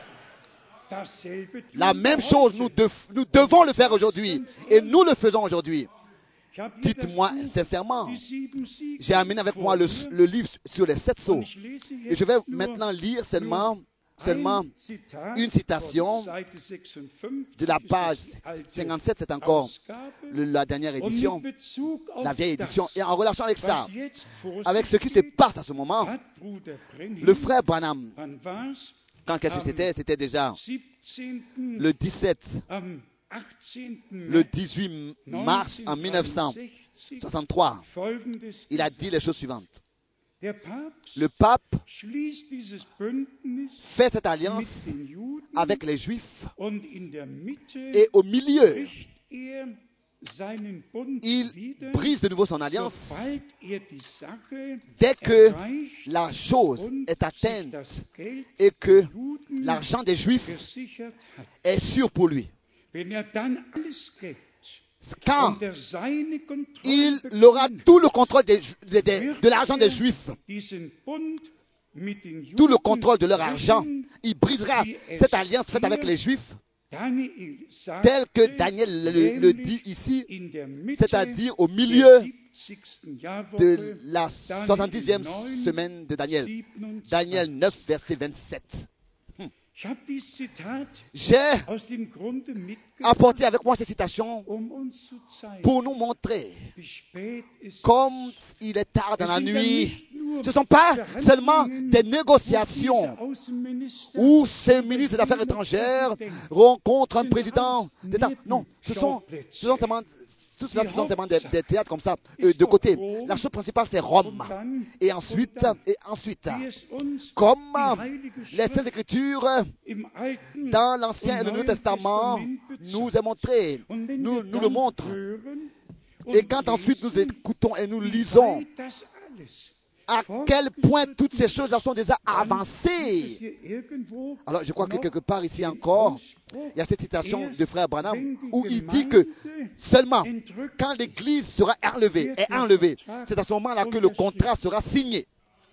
La même chose, nous, de, nous devons le faire aujourd'hui et nous le faisons aujourd'hui. Dites-moi sincèrement, j'ai amené avec moi le, le livre sur les sept sceaux et je vais maintenant lire seulement, seulement une citation de la page cinquante-sept, c'est encore le, la dernière édition, la vieille édition. Et en relation avec ça, avec ce qui se passe à ce moment, le frère Branham, quand qu'est-ce que c'était? C'était déjà le dix-sept, le dix-huit mars en mille neuf cent soixante-trois, il a dit les choses suivantes. Le pape fait cette alliance avec les Juifs et au milieu, il brise de nouveau son alliance dès que la chose est atteinte et que l'argent des Juifs est sûr pour lui. Quand il aura tout le contrôle des, de, de, de l'argent des Juifs, tout le contrôle de leur argent, il brisera cette alliance faite avec les Juifs, tel que Daniel le, le dit ici, c'est-à-dire au milieu de la soixante-dixième semaine de Daniel. Daniel neuf, verset vingt-sept. J'ai apporté avec moi ces citations pour nous montrer comme il est tard dans la nuit. Ce ne sont pas seulement des négociations où ces ministres des Affaires étrangères rencontrent un président d'État. Non, ce sont, ce sont, tout cela ce sont seulement des, des théâtres comme ça, euh, de côté. La chose principale, c'est Rome. Et ensuite, et ensuite, comme les Saintes Écritures, dans l'Ancien et le Nouveau Testament, nous est montré, nous, nous le montrent. Et quand ensuite nous écoutons et nous lisons, à quel point toutes ces choses-là sont déjà avancées. Alors, je crois que quelque part ici encore, il y a cette citation de frère Branham où il dit que seulement quand l'Église sera enlevée, est enlevée, c'est à ce moment-là que le contrat sera signé.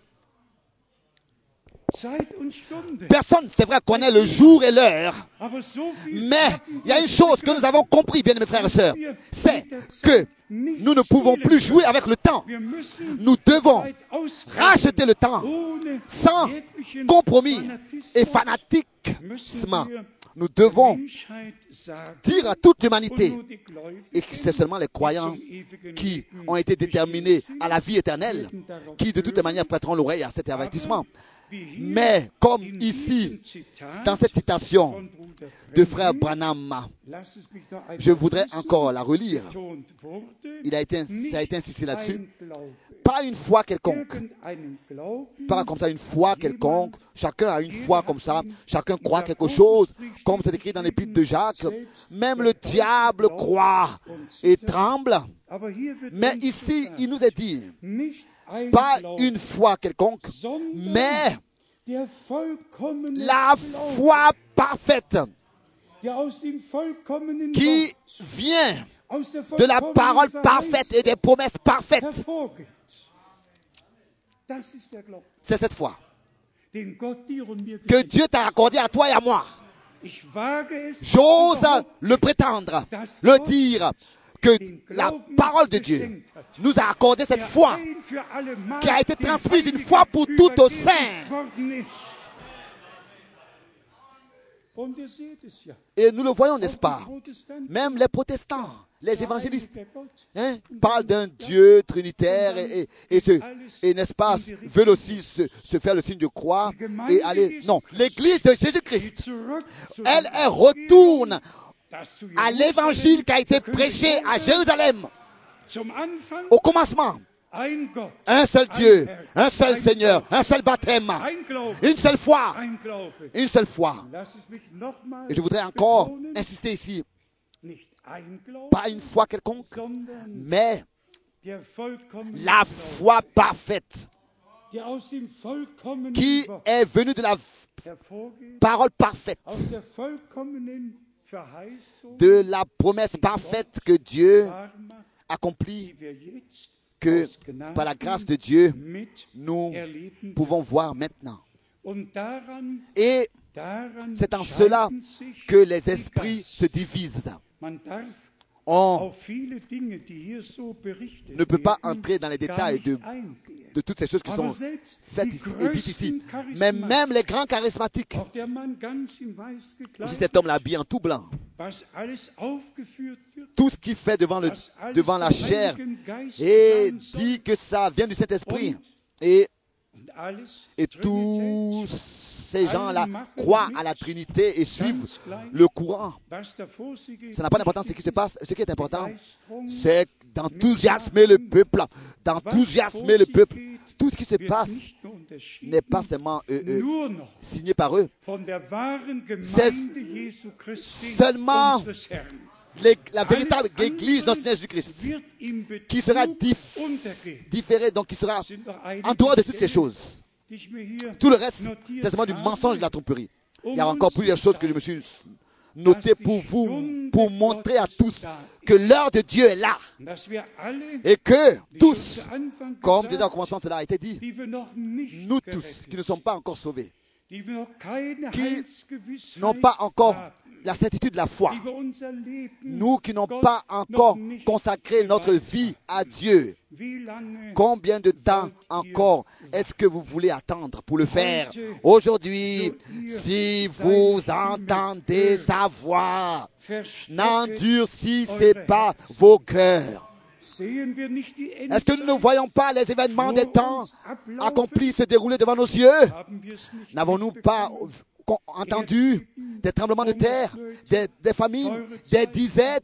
Personne, c'est vrai, connaît le jour et l'heure. Mais il y a une chose que nous avons compris, bien mes frères et sœurs, c'est que nous ne pouvons plus jouer avec le temps. Nous devons racheter le temps sans compromis et fanatisme. Nous devons dire à toute l'humanité, et que c'est seulement les croyants qui ont été déterminés à la vie éternelle, qui de toute manière prêteront l'oreille à cet avertissement. Mais comme ici, dans cette citation de frère Branham, je voudrais encore la relire. Il a été, ça a été insisté là-dessus. Pas une foi quelconque. Pas comme ça une foi quelconque. Chacun a une foi comme ça. Chacun croit quelque chose. Comme c'est écrit dans l'épître de Jacques. Même le diable croit et tremble. Mais ici, il nous est dit, pas une foi quelconque, mais la foi parfaite qui vient de la parole parfaite et des promesses parfaites. C'est cette foi que Dieu t'a accordée à toi et à moi. J'ose le prétendre, le dire, que la parole de Dieu nous a accordé cette foi qui a été transmise une fois pour toutes au sein. Et nous le voyons, n'est-ce pas? Même les protestants, les évangélistes, hein, parlent d'un Dieu trinitaire et, et, et, se, et n'est-ce pas, veulent aussi se, se faire le signe de croix et aller... Non, l'église de Jésus-Christ, elle, elle retourne à l'évangile qui a été prêché à Jérusalem. Au commencement, un seul Dieu, un seul Seigneur, un seul baptême, une seule foi, une seule foi. Et je voudrais encore insister ici, pas une foi quelconque, mais la foi parfaite qui est venue de la parole parfaite, de la promesse parfaite que Dieu accomplit, que par la grâce de Dieu, nous pouvons voir maintenant. Et c'est en cela que les esprits se divisent. On ne peut pas entrer dans les détails de, de toutes ces choses qui sont faites ici, et dites ici. Mais même les grands charismatiques, aussi cet homme l'habille en tout blanc, tout ce qu'il fait devant, le, devant la chair et dit que ça vient du Saint-Esprit. Et, et tous ces gens-là croient à la Trinité et suivent le courant. Ça n'a pas d'importance ce qui se passe. Ce qui est important, c'est d'enthousiasmer le peuple, d'enthousiasmer le peuple. Tout ce qui se passe n'est pas seulement euh, euh, signé par eux. C'est seulement les, la véritable Église de notre Seigneur Jésus-Christ qui sera dif, différée, donc qui sera en dehors de toutes ces choses. Tout le reste, c'est seulement du mensonge et de la tromperie. Il y a encore plusieurs choses que je me suis noté pour vous, pour montrer à tous que l'heure de Dieu est là. Et que tous, comme déjà au commencement cela a été dit, nous tous qui ne sommes pas encore sauvés, qui n'ont pas encore la certitude de la foi, nous qui n'ont pas encore consacré notre vie à Dieu, combien de temps encore est-ce que vous voulez attendre pour le faire? Aujourd'hui, si vous entendez sa voix, n'endurcissez pas vos cœurs. Est-ce que nous ne voyons pas les événements des temps accomplis se dérouler devant nos yeux? N'avons-nous pas entendu des tremblements de terre, des, des famines, des disettes,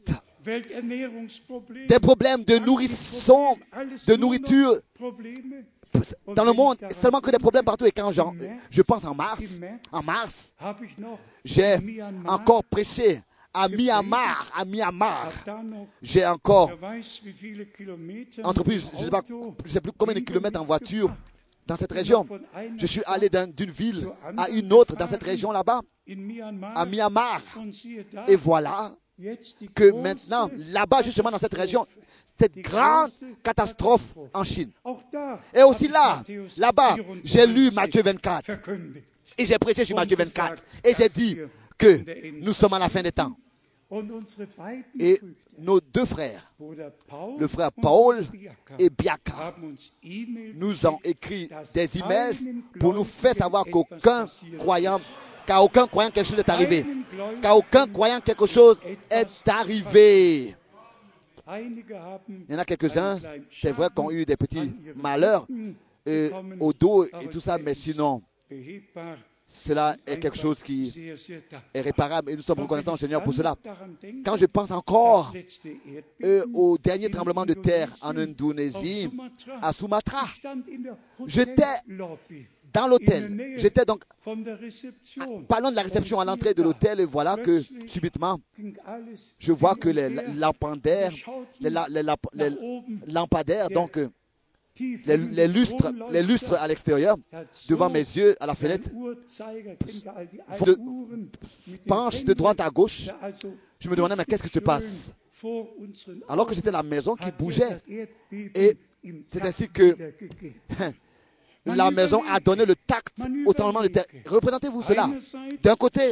des problèmes de nourrisson, de nourriture dans le monde, seulement que des problèmes partout. Et quand j'en- je pense en mars, en mars, j'ai encore prêché à Myanmar, à Myanmar. J'ai encore entrepris, je ne sais pas, je sais plus combien de kilomètres en voiture dans cette région. Je suis allé d'un- d'une ville à une autre dans cette région là-bas, à Myanmar. Et voilà que maintenant, là-bas, justement dans cette région, cette grande catastrophe en Chine. Et aussi là, là-bas, j'ai lu Matthieu vingt-quatre. Et j'ai prêché sur Matthieu vingt-quatre. Et j'ai dit que nous sommes à la fin des temps. Et nos deux frères, le frère Paul et Biaka, nous ont écrit des emails pour nous faire savoir qu'aucun croyant, qu'à aucun croyant quelque chose est arrivé. Qu'à aucun croyant quelque chose est arrivé. Il y en a quelques-uns, c'est vrai, qui ont eu des petits malheurs euh, au dos et tout ça, mais sinon, cela est quelque chose qui est réparable et nous sommes reconnaissants au Seigneur pour cela. Quand je pense encore euh, au dernier tremblement de terre en Indonésie, à Sumatra, j'étais dans l'hôtel. J'étais donc, parlons de la réception à l'entrée de l'hôtel, et voilà que subitement, je vois que les lampadaires, les, la- les, la- les lampadaires, donc euh, les, les lustres, les lustres à l'extérieur, devant mes yeux, à la fenêtre, de, penchent de droite à gauche. Je me demandais, mais qu'est-ce qui se passe? Alors que c'était la maison qui bougeait. Et c'est ainsi que la maison a donné le tact au tremblement de terre. Représentez-vous cela. D'un côté,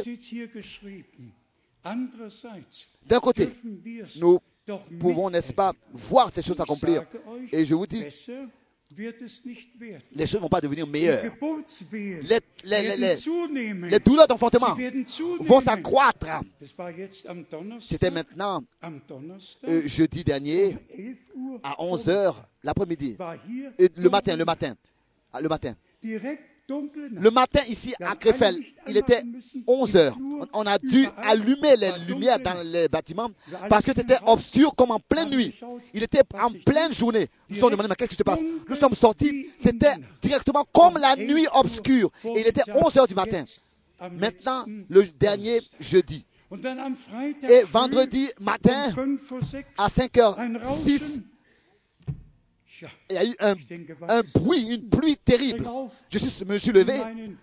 d'un côté, nous pouvons, n'est-ce pas, voir ces choses s'accomplir. Et je vous dis, les choses ne vont pas devenir meilleures. Les, les, les, les, les douleurs d'enfantement vont s'accroître. C'était maintenant, euh, jeudi dernier, à onze heures l'après-midi. Et le matin, le matin. Le matin. Le matin, ici, à Krefeld, il était onze heures. On a dû allumer les lumières dans les bâtiments parce que c'était obscur comme en pleine nuit. Il était en pleine journée. Nous nous sommes demandé, mais qu'est-ce qui se passe? Nous sommes sortis, c'était directement comme la nuit obscure. Et il était onze heures du matin. Maintenant, le dernier jeudi. Et vendredi matin, à cinq heures six, il y a eu un, un bruit, une pluie terrible. Je suis, me suis levé,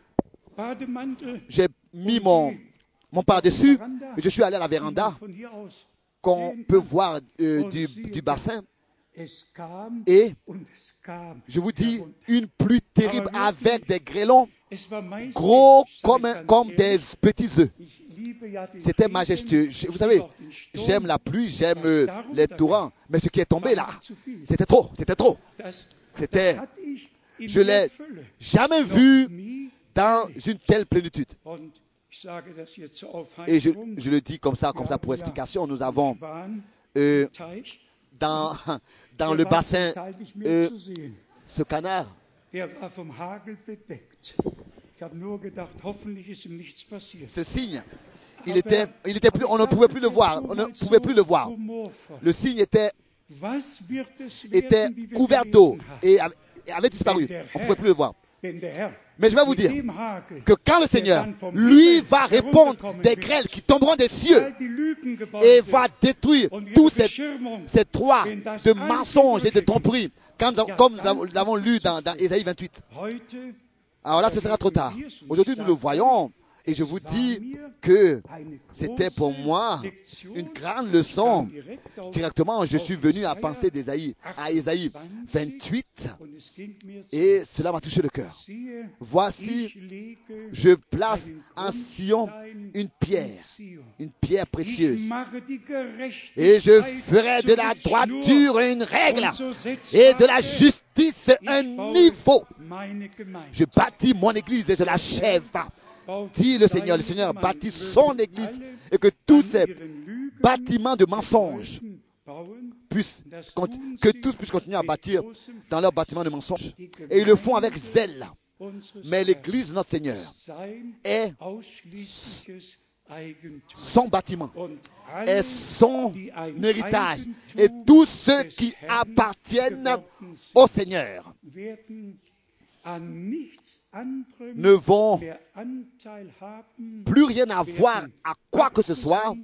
j'ai mis mon, mon par-dessus, et je suis allé à la véranda qu'on peut voir euh, du, du bassin. Et je vous dis, une pluie terrible avec des grêlons gros comme, comme des petits œufs. C'était majestueux. Vous savez, j'aime la pluie, j'aime les torrents, mais ce qui est tombé là, c'était trop, c'était trop. C'était, je ne l'ai jamais vu dans une telle plénitude. Et je, je le dis comme ça, comme ça pour explication, nous avons euh, dans, dans le bassin euh, ce canard. Ce signe, il était, il était plus, on ne pouvait plus le voir, on ne pouvait plus le voir. Le signe était, était couvert d'eau et avait disparu. On ne pouvait plus le voir. Mais je vais vous dire que quand le Seigneur, lui, va répondre des grêles qui tomberont des cieux et va détruire tous ces, ces toits de mensonges et de tromperies, quand, comme nous l'avons lu dans, dans Ésaïe vingt-huit. Alors là, ce sera trop tard. Aujourd'hui, nous le voyons. Et je vous dis que c'était pour moi une grande leçon. Directement, je suis venu à penser d'Ésaïe, à Ésaïe vingt-huit, et cela m'a touché le cœur. Voici, je place en Sion une pierre, une pierre précieuse. Et je ferai de la droiture une règle et de la justice un niveau. Je bâtis mon église et je l'achève. Dit le Seigneur, le Seigneur bâtit son église et que tous ces bâtiments de mensonges puissent, que tous puissent continuer à bâtir dans leurs bâtiments de mensonges. Et ils le font avec zèle. Mais l'église de notre Seigneur est son bâtiment est son héritage. Et tous ceux qui appartiennent au Seigneur ne vont plus rien avoir à quoi que ce soit.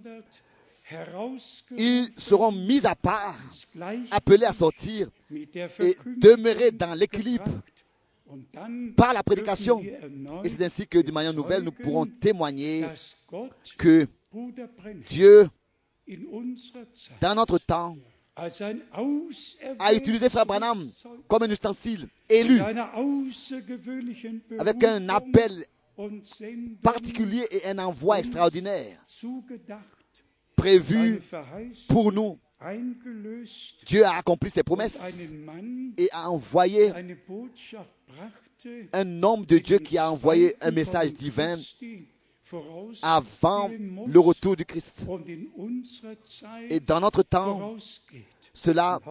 Ils seront mis à part, appelés à sortir et demeurer dans l'équilibre par la prédication. Et c'est ainsi que, d'une manière nouvelle, nous pourrons témoigner que Dieu, dans notre temps, a utilisé Frère Branham comme un ustensile élu, avec un appel particulier et un envoi extraordinaire prévu pour nous. Dieu a accompli ses promesses et a envoyé un homme de Dieu qui a envoyé un message divin avant le retour du Christ. Et dans notre temps, cela,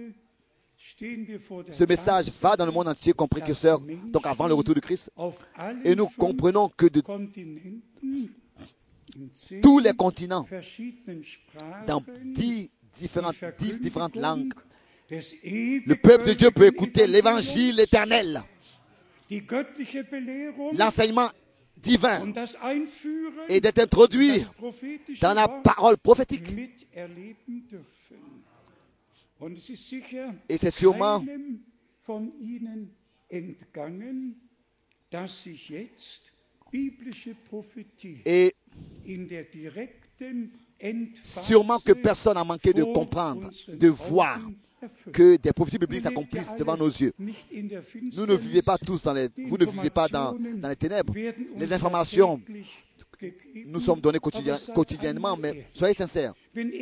ce message va dans le monde entier, compris que sœurs, donc avant le retour du Christ. Et nous comprenons que de tous les continents, dans dix différentes, dix différentes langues, le peuple de Dieu peut écouter l'évangile éternel, l'enseignement divin, et d'être introduit dans la parole prophétique. Et c'est sûrement et sûrement que personne n'a manqué de comprendre, de voir que des prophéties bibliques s'accomplissent devant nos yeux. Nous ne vivons pas tous dans les, vous ne vivez pas dans, dans les ténèbres. Les informations nous sommes données quotidien, quotidiennement, mais soyez sincères.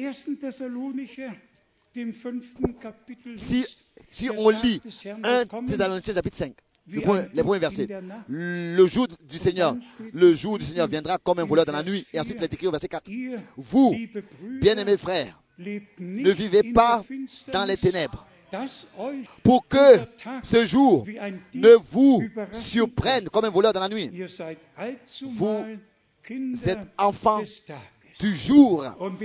Si, si on lit un Thessaloniciens chapitre cinq, le point, les premiers versets, le jour du Seigneur, le jour du Seigneur viendra comme un voleur dans la nuit. Et ensuite, il est écrit au verset quatre. Vous, bien-aimés frères, ne vivez pas dans les ténèbres, pour que ce jour ne vous surprenne comme un voleur dans la nuit. Vous êtes enfants du jour.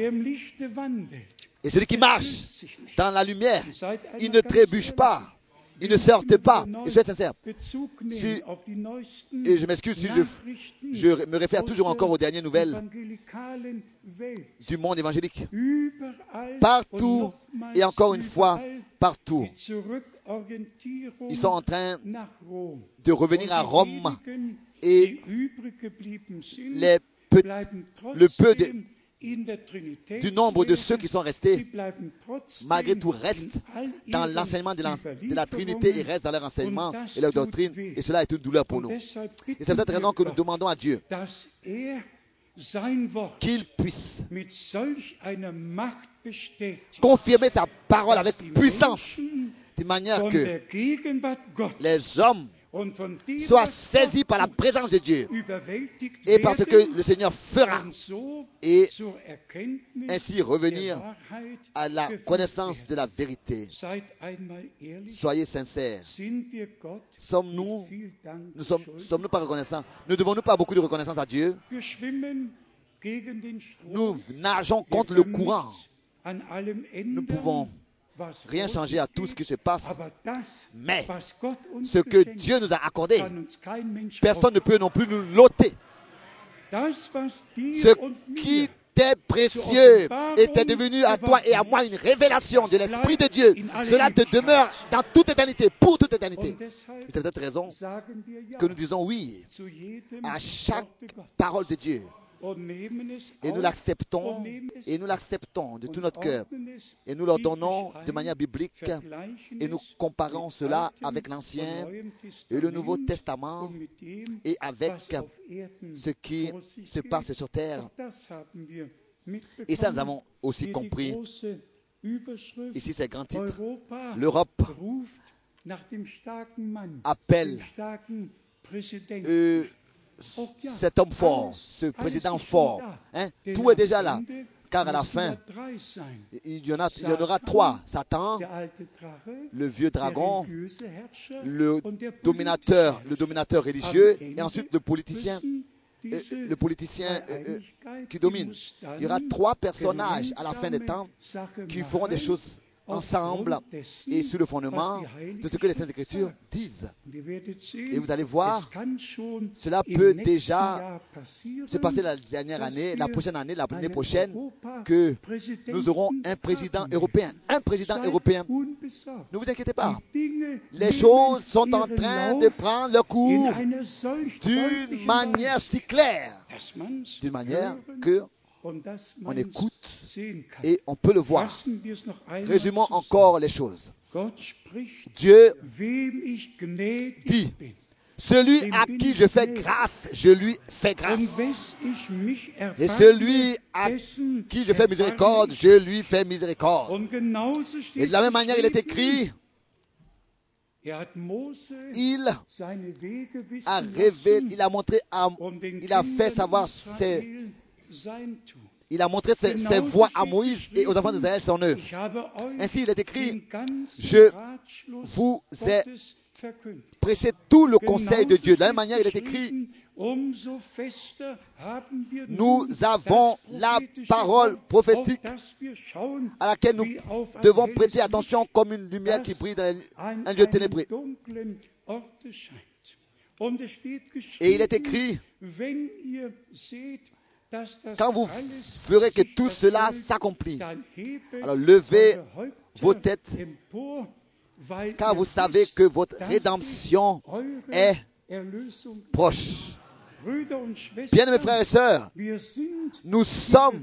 Et celui qui marche dans la lumière, il ne trébuche pas, il ne sorte pas. Et soyez sincère. Si, et je m'excuse si je, je me réfère toujours encore aux dernières nouvelles du monde évangélique. Partout, et encore une fois, partout, ils sont en train de revenir à Rome et les peu, le peu de du nombre de ceux qui sont restés, malgré tout, restent dans l'enseignement de la, de la Trinité et restent dans leur enseignement et leur doctrine. Et cela est une douleur pour nous. Et c'est pour cette raison que nous demandons à Dieu qu'il puisse confirmer sa parole avec puissance, de manière que les hommes soient saisis par la présence de Dieu et parce que le Seigneur fera et ainsi revenir à la connaissance de la vérité. Soyez sincères. Sommes-nous, nous sommes, sommes-nous pas reconnaissants? Ne devons-nous pas beaucoup de reconnaissance à Dieu? Nous nageons contre le courant. Nous pouvons rien changer à tout ce qui se passe, mais ce que Dieu nous a accordé, personne ne peut non plus nous l'ôter. Ce qui t'est précieux était devenu à toi et à moi une révélation de l'Esprit de Dieu. Cela te demeure dans toute éternité, pour toute éternité. C'est peut-être raison que nous disons oui à chaque parole de Dieu. Et nous l'acceptons, et nous l'acceptons de tout notre cœur. Et nous leur donnons de manière biblique, et nous comparons cela avec l'Ancien et le Nouveau Testament, et avec ce qui se passe sur terre. Et ça, nous avons aussi compris, ici c'est grand titre, l'Europe appelle euh, cet homme fort, ce président fort, hein, tout est déjà là, car à la fin, il y en, a, il y en aura trois. Satan, le vieux dragon, le dominateur, le dominateur religieux, et ensuite le politicien, euh, le politicien euh, qui domine. Il y aura trois personnages à la fin des temps qui feront des choses ensemble et sur le fondement de ce que les Saintes Écritures disent. Et vous allez voir, cela peut déjà se passer la dernière année, la prochaine année, l'année prochaine, que nous aurons un président européen. Un président européen. Ne vous inquiétez pas. Les choses sont en train de prendre leur cours d'une manière si claire, d'une manière que on écoute et on peut le voir. Résumons encore les choses. Dieu dit, celui à qui je fais grâce, je lui fais grâce. Et celui à qui je fais miséricorde, je lui fais miséricorde. Et de la même manière, il est écrit, il a révélé, il a montré, à, il a fait savoir ses Il a montré ses, ses voies à Moïse et aux enfants d'Israël son œuvre. Ainsi, il est écrit, je vous ai prêché tout le conseil de Dieu. De la même manière, il est écrit, nous avons la parole prophétique à laquelle nous devons prêter attention comme une lumière qui brille dans un lieu ténébreux. Et il est écrit, quand vous ferez que tout cela s'accomplit, alors levez vos têtes, car vous savez que votre rédemption est proche. Bien-aimés frères et sœurs, nous sommes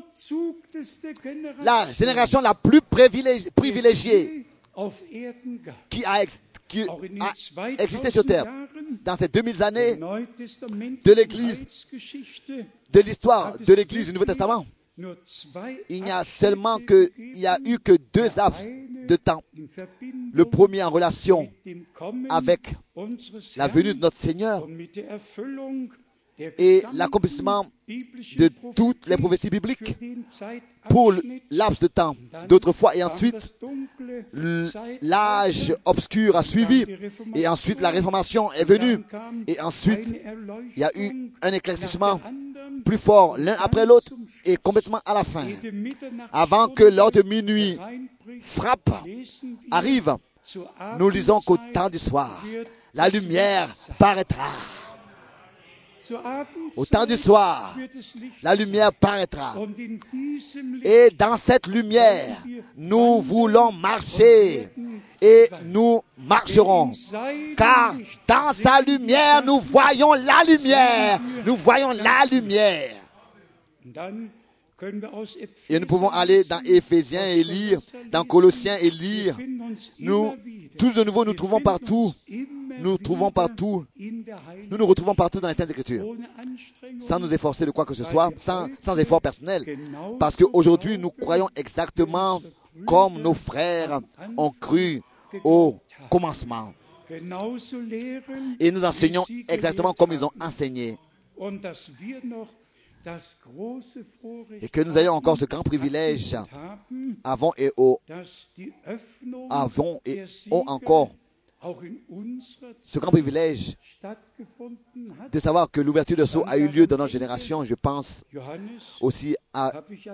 la génération la plus privilégiée qui a, ex, qui a existé sur terre. Dans ces deux mille années de l'Église, de l'histoire de l'Église du Nouveau Testament, il n'y a seulement que, il y a eu que deux laps de temps. Le premier en relation avec la venue de notre Seigneur et l'accomplissement de toutes les prophéties bibliques pour laps de temps d'autrefois. Et ensuite, l'âge obscur a suivi. Et ensuite, la réformation est venue. Et ensuite, il y a eu un éclaircissement plus fort l'un après l'autre et complètement à la fin. Avant que l'heure de minuit frappe, arrive, nous lisons qu'au temps du soir, la lumière paraîtra. Au temps du soir, la lumière paraîtra. Et dans cette lumière, nous voulons marcher et nous marcherons. Car dans sa lumière, nous voyons la lumière. Nous voyons la lumière. Et nous pouvons aller dans Éphésiens et lire, dans Colossiens et lire. Nous, tous de nouveau, nous trouvons partout. Nous trouvons partout, nous nous retrouvons partout dans les Saintes Écritures, sans nous efforcer de quoi que ce soit, sans, sans effort personnel. Parce qu'aujourd'hui, nous croyons exactement comme nos frères ont cru au commencement. Et nous enseignons exactement comme ils ont enseigné. Et que nous ayons encore ce grand privilège, avons et au, avons et ont encore ce grand privilège de savoir que l'ouverture de sceaux a eu lieu dans notre génération. Je pense aussi à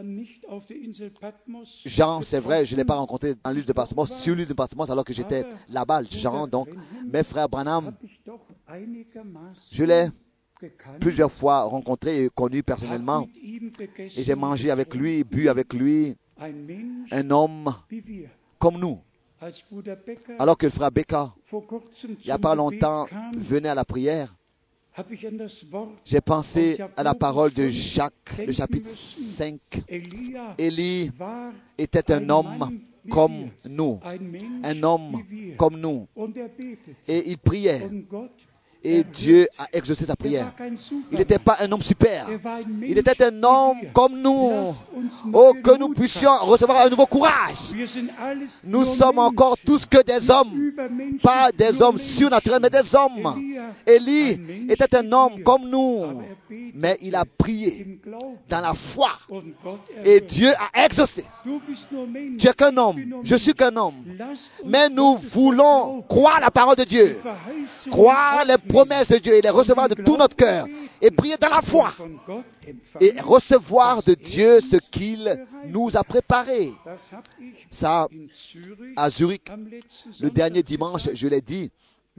Jean, c'est vrai, je ne l'ai pas rencontré en l'île de Patmos, sur l'île de Patmos alors que j'étais là-bas, Jean, donc, mes frères Branham, je l'ai plusieurs fois rencontré et connu personnellement, et j'ai mangé avec lui, bu avec lui, un homme comme nous. Alors que le frère Becker, il n'y a pas longtemps, venait à la prière, j'ai pensé à la parole de Jacques, le chapitre cinq. Élie était un homme comme nous, un homme comme nous, et il priait. Et Dieu a exaucé sa prière. Il n'était pas un homme super. Il était un homme comme nous. Oh, que nous puissions recevoir un nouveau courage. Nous sommes encore tous que des hommes. Pas des hommes surnaturels, mais des hommes. Élie était un homme comme nous. mais il a prié dans la foi et Dieu a exaucé. Tu es qu'un homme, je suis qu'un homme, mais nous voulons croire la parole de Dieu, croire les promesses de Dieu et les recevoir de tout notre cœur et prier dans la foi et recevoir de Dieu ce qu'il nous a préparé. Ça, à Zurich, le dernier dimanche, je l'ai dit,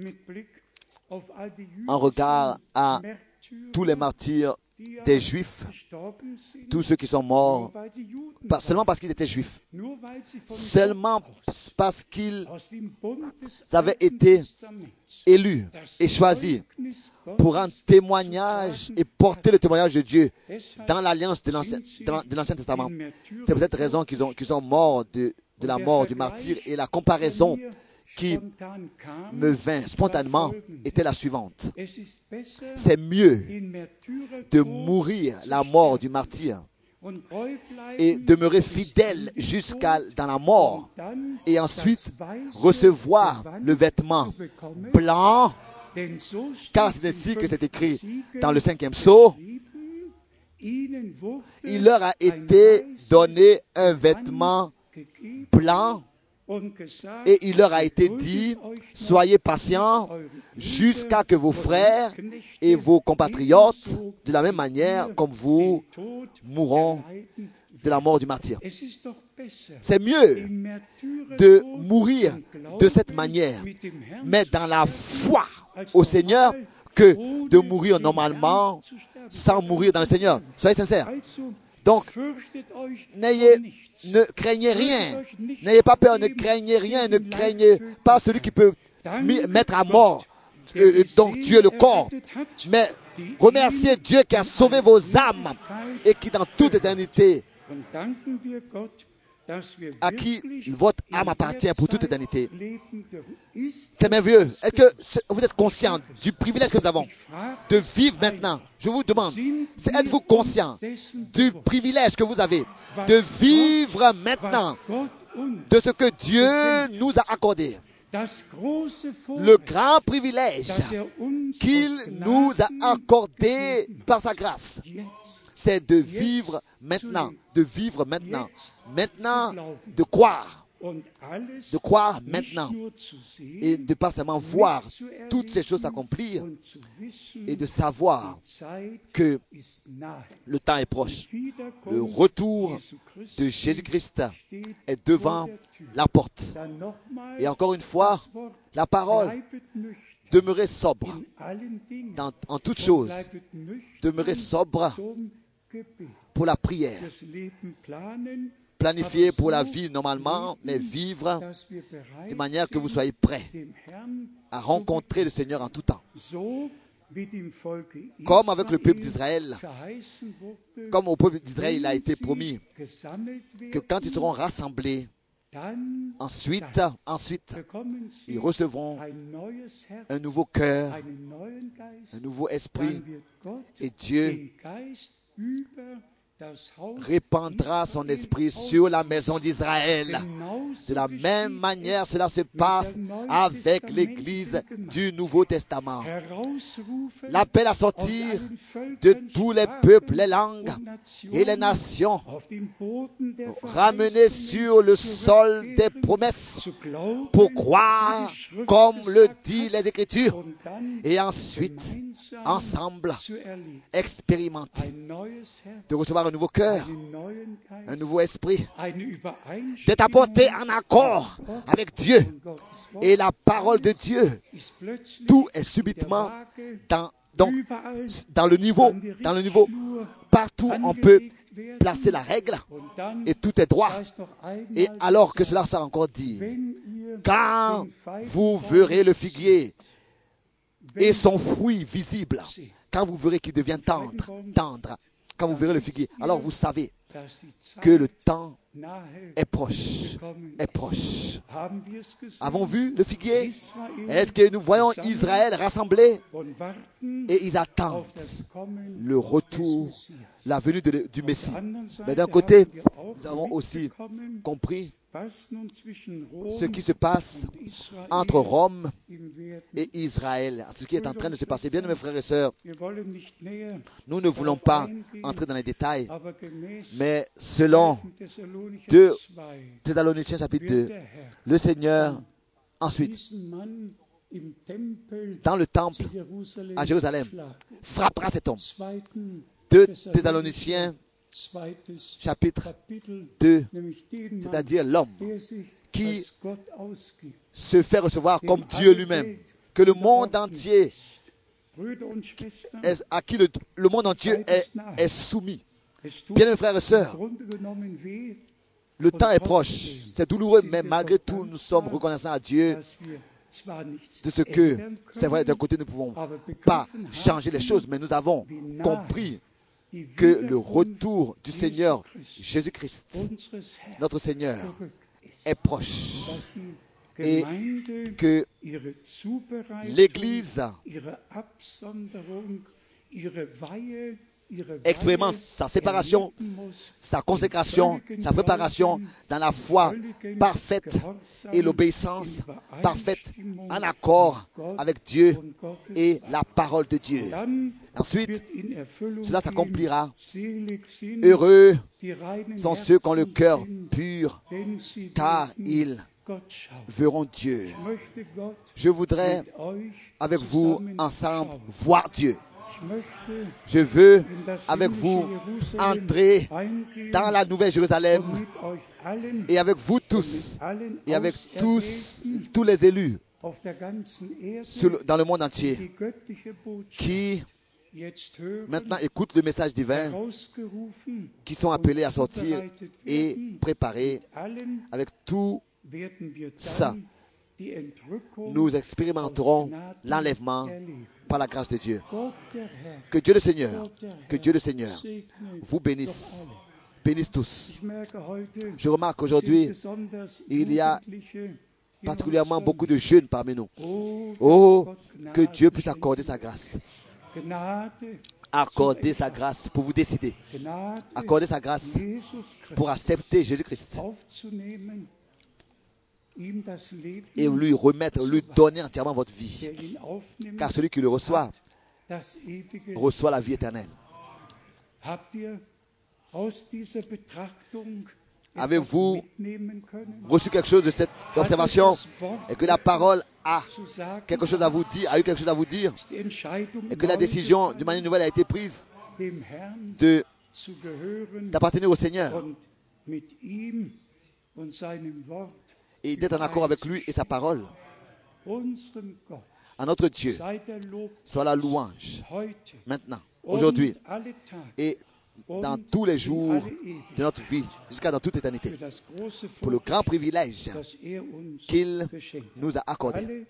en regard à tous les martyrs des Juifs, tous ceux qui sont morts, pas seulement parce qu'ils étaient Juifs, seulement parce qu'ils avaient été élus et choisis pour un témoignage et porter le témoignage de Dieu dans l'alliance de l'Ancien, de l'Ancien Testament. C'est pour cette raison qu'ils ont, qu'ils sont morts de, de la mort du martyr. Et la comparaison qui me vint spontanément était la suivante. C'est mieux de mourir la mort du martyr et demeurer fidèle jusqu'à dans la mort et ensuite recevoir le vêtement blanc, car c'est ainsi que c'est écrit dans le cinquième psaume. Il leur a été donné un vêtement blanc et il leur a été dit, soyez patients jusqu'à que vos frères et vos compatriotes, de la même manière comme vous, mourront de la mort du martyr. C'est mieux de mourir de cette manière, mais dans la foi au Seigneur, que de mourir normalement sans mourir dans le Seigneur. Soyez sincères. Donc, n'ayez, ne craignez rien. N'ayez pas peur, ne craignez rien, ne craignez pas celui qui peut mettre à mort, euh, donc tuer le corps. Mais remerciez Dieu qui a sauvé vos âmes et qui dans toute éternité, à qui votre âme appartient pour toute éternité. C'est merveilleux. Est-ce que vous êtes conscient du privilège que nous avons de vivre maintenant? Je vous demande, êtes-vous conscient du privilège que vous avez de vivre maintenant de ce que Dieu nous a accordé? Le grand privilège qu'il nous a accordé par sa grâce, c'est de vivre maintenant, de vivre maintenant, maintenant, de croire, de croire maintenant, et de pas seulement voir toutes ces choses s'accomplir, et de savoir que le temps est proche. Le retour de Jésus-Christ est devant la porte. Et encore une fois, la parole, demeurez sobre dans, en toutes choses, demeurez sobre pour la prière, planifier pour la vie normalement, mais vivre de manière que vous soyez prêts à rencontrer le Seigneur en tout temps. Comme avec le peuple d'Israël, comme au peuple d'Israël, il a été promis que quand ils seront rassemblés, ensuite, ensuite, ils recevront un nouveau cœur, un nouveau esprit, et Dieu répandra son esprit sur la maison d'Israël. De la même manière, cela se passe avec l'Église du Nouveau Testament. L'appel à sortir de tous les peuples, les langues et les nations, ramenés sur le sol des promesses pour croire comme le dit les Écritures et ensuite, ensemble, expérimenter de recevoir un nouveau cœur, un nouveau esprit, d'être apporté en accord avec Dieu et la parole de Dieu. Tout est subitement dans, donc, dans le niveau, dans le niveau. Partout on peut placer la règle et tout est droit. Et alors que cela sera encore dit, quand vous verrez le figuier et son fruit visible, quand vous verrez qu'il devient tendre, tendre, quand vous verrez le figuier, alors vous savez que le temps est proche, est proche. Avons vu le figuier? Est-ce que nous voyons Israël rassemblé et ils attendent le retour, la venue de, du Messie? Mais d'un côté, nous avons aussi compris ce qui se passe entre Rome et Israël, ce qui est en train de se passer. Bien, mes frères et sœurs, nous ne voulons pas entrer dans les détails, mais selon deux Thessaloniciens chapitre deux, le Seigneur, ensuite, dans le temple à Jérusalem, frappera cet homme. deux Thessaloniciens chapitre deux, c'est-à-dire l'homme qui se fait recevoir comme Dieu lui-même, que le monde entier, est, à qui le, le monde entier est, est soumis. Bien, mes frères et sœurs, le temps est proche, c'est douloureux, mais malgré tout, nous sommes reconnaissants à Dieu de ce que, c'est vrai, d'un côté, nous ne pouvons pas changer les choses, mais nous avons compris que le retour du Seigneur Jésus-Christ, notre Seigneur, est proche et que l'Église expérimente sa séparation, sa consécration, sa préparation dans la foi parfaite et l'obéissance parfaite en accord avec Dieu et la parole de Dieu. Ensuite, cela s'accomplira. Heureux sont ceux qui ont le cœur pur, car ils verront Dieu. Je voudrais, avec vous, ensemble, voir Dieu. Je veux, avec vous, entrer dans la Nouvelle Jérusalem et avec vous tous, et avec tous, tous les élus dans le monde entier qui maintenant écoutent le message divin, qui sont appelés à sortir et préparer avec tout ça. Nous expérimenterons l'enlèvement par la grâce de Dieu. Que Dieu le Seigneur, que Dieu le Seigneur vous bénisse, bénisse tous. Je remarque qu'aujourd'hui, il y a particulièrement beaucoup de jeunes parmi nous. Oh, que Dieu puisse accorder sa grâce. Accorder sa grâce pour vous décider. Accorder sa grâce pour accepter Jésus-Christ. Et lui remettre, lui donner entièrement votre vie. Car celui qui le reçoit, reçoit la vie éternelle. Avez-vous reçu quelque chose de cette observation et que la parole a quelque chose à vous dire, a eu quelque chose à vous dire et que la décision d'une manière nouvelle a été prise de d'appartenir au Seigneur et d'être en accord avec lui et sa parole. À notre Dieu soit la louange maintenant, aujourd'hui et dans tous les jours de notre vie, jusqu'à dans toute éternité, pour le grand privilège qu'il nous a accordé.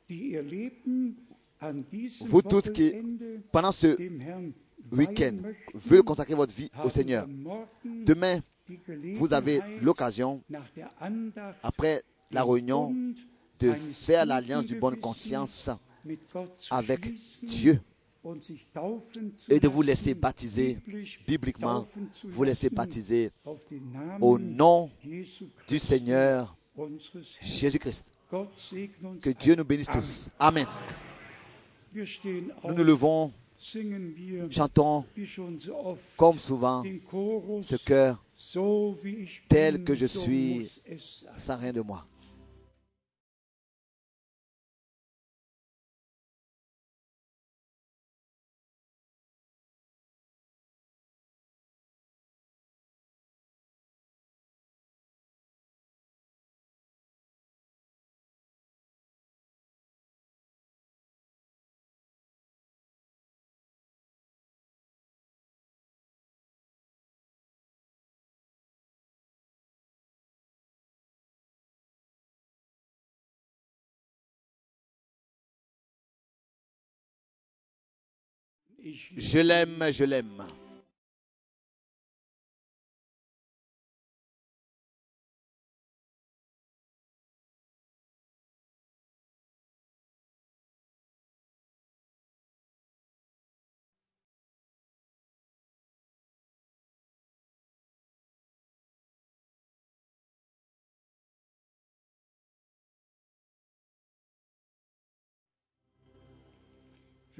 Vous tous qui, pendant ce week-end, veulent consacrer votre vie au Seigneur. Demain, vous avez l'occasion, après la réunion, de faire l'alliance d'une bonne conscience avec Dieu et de vous laisser baptiser bibliquement, vous laisser baptiser au nom du Seigneur Jésus-Christ. Que Dieu nous bénisse tous. Amen. Nous nous levons, chantons comme souvent ce cœur tel que je suis sans rien de moi. Je l'aime, je l'aime.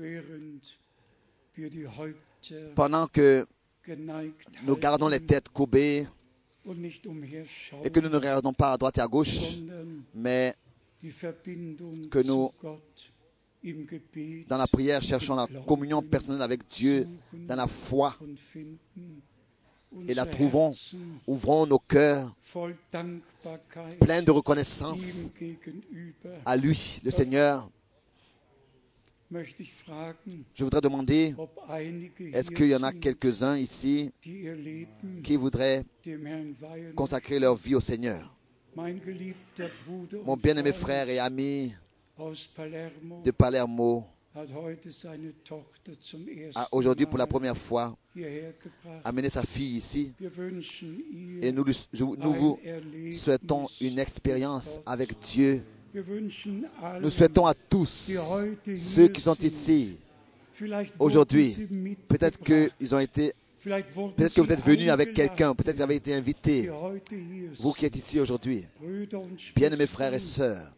pendant que nous gardons les têtes courbées et que nous ne regardons pas à droite et à gauche, mais que nous, dans la prière, cherchons la communion personnelle avec Dieu, dans la foi, et la trouvons, ouvrons nos cœurs pleins de reconnaissance à lui, le Seigneur. Je voudrais demander, est-ce qu'il y en a quelques-uns ici qui voudraient consacrer leur vie au Seigneur? Mon bien-aimé frère et ami de Palermo a aujourd'hui pour la première fois amené sa fille ici et nous, nous vous souhaitons une expérience avec Dieu. Nous souhaitons à tous ceux qui sont ici aujourd'hui, peut-être qu'ils ont été, peut-être que vous êtes venus avec quelqu'un, peut-être que vous avez été invités, vous qui êtes ici aujourd'hui, bien-aimés frères et sœurs.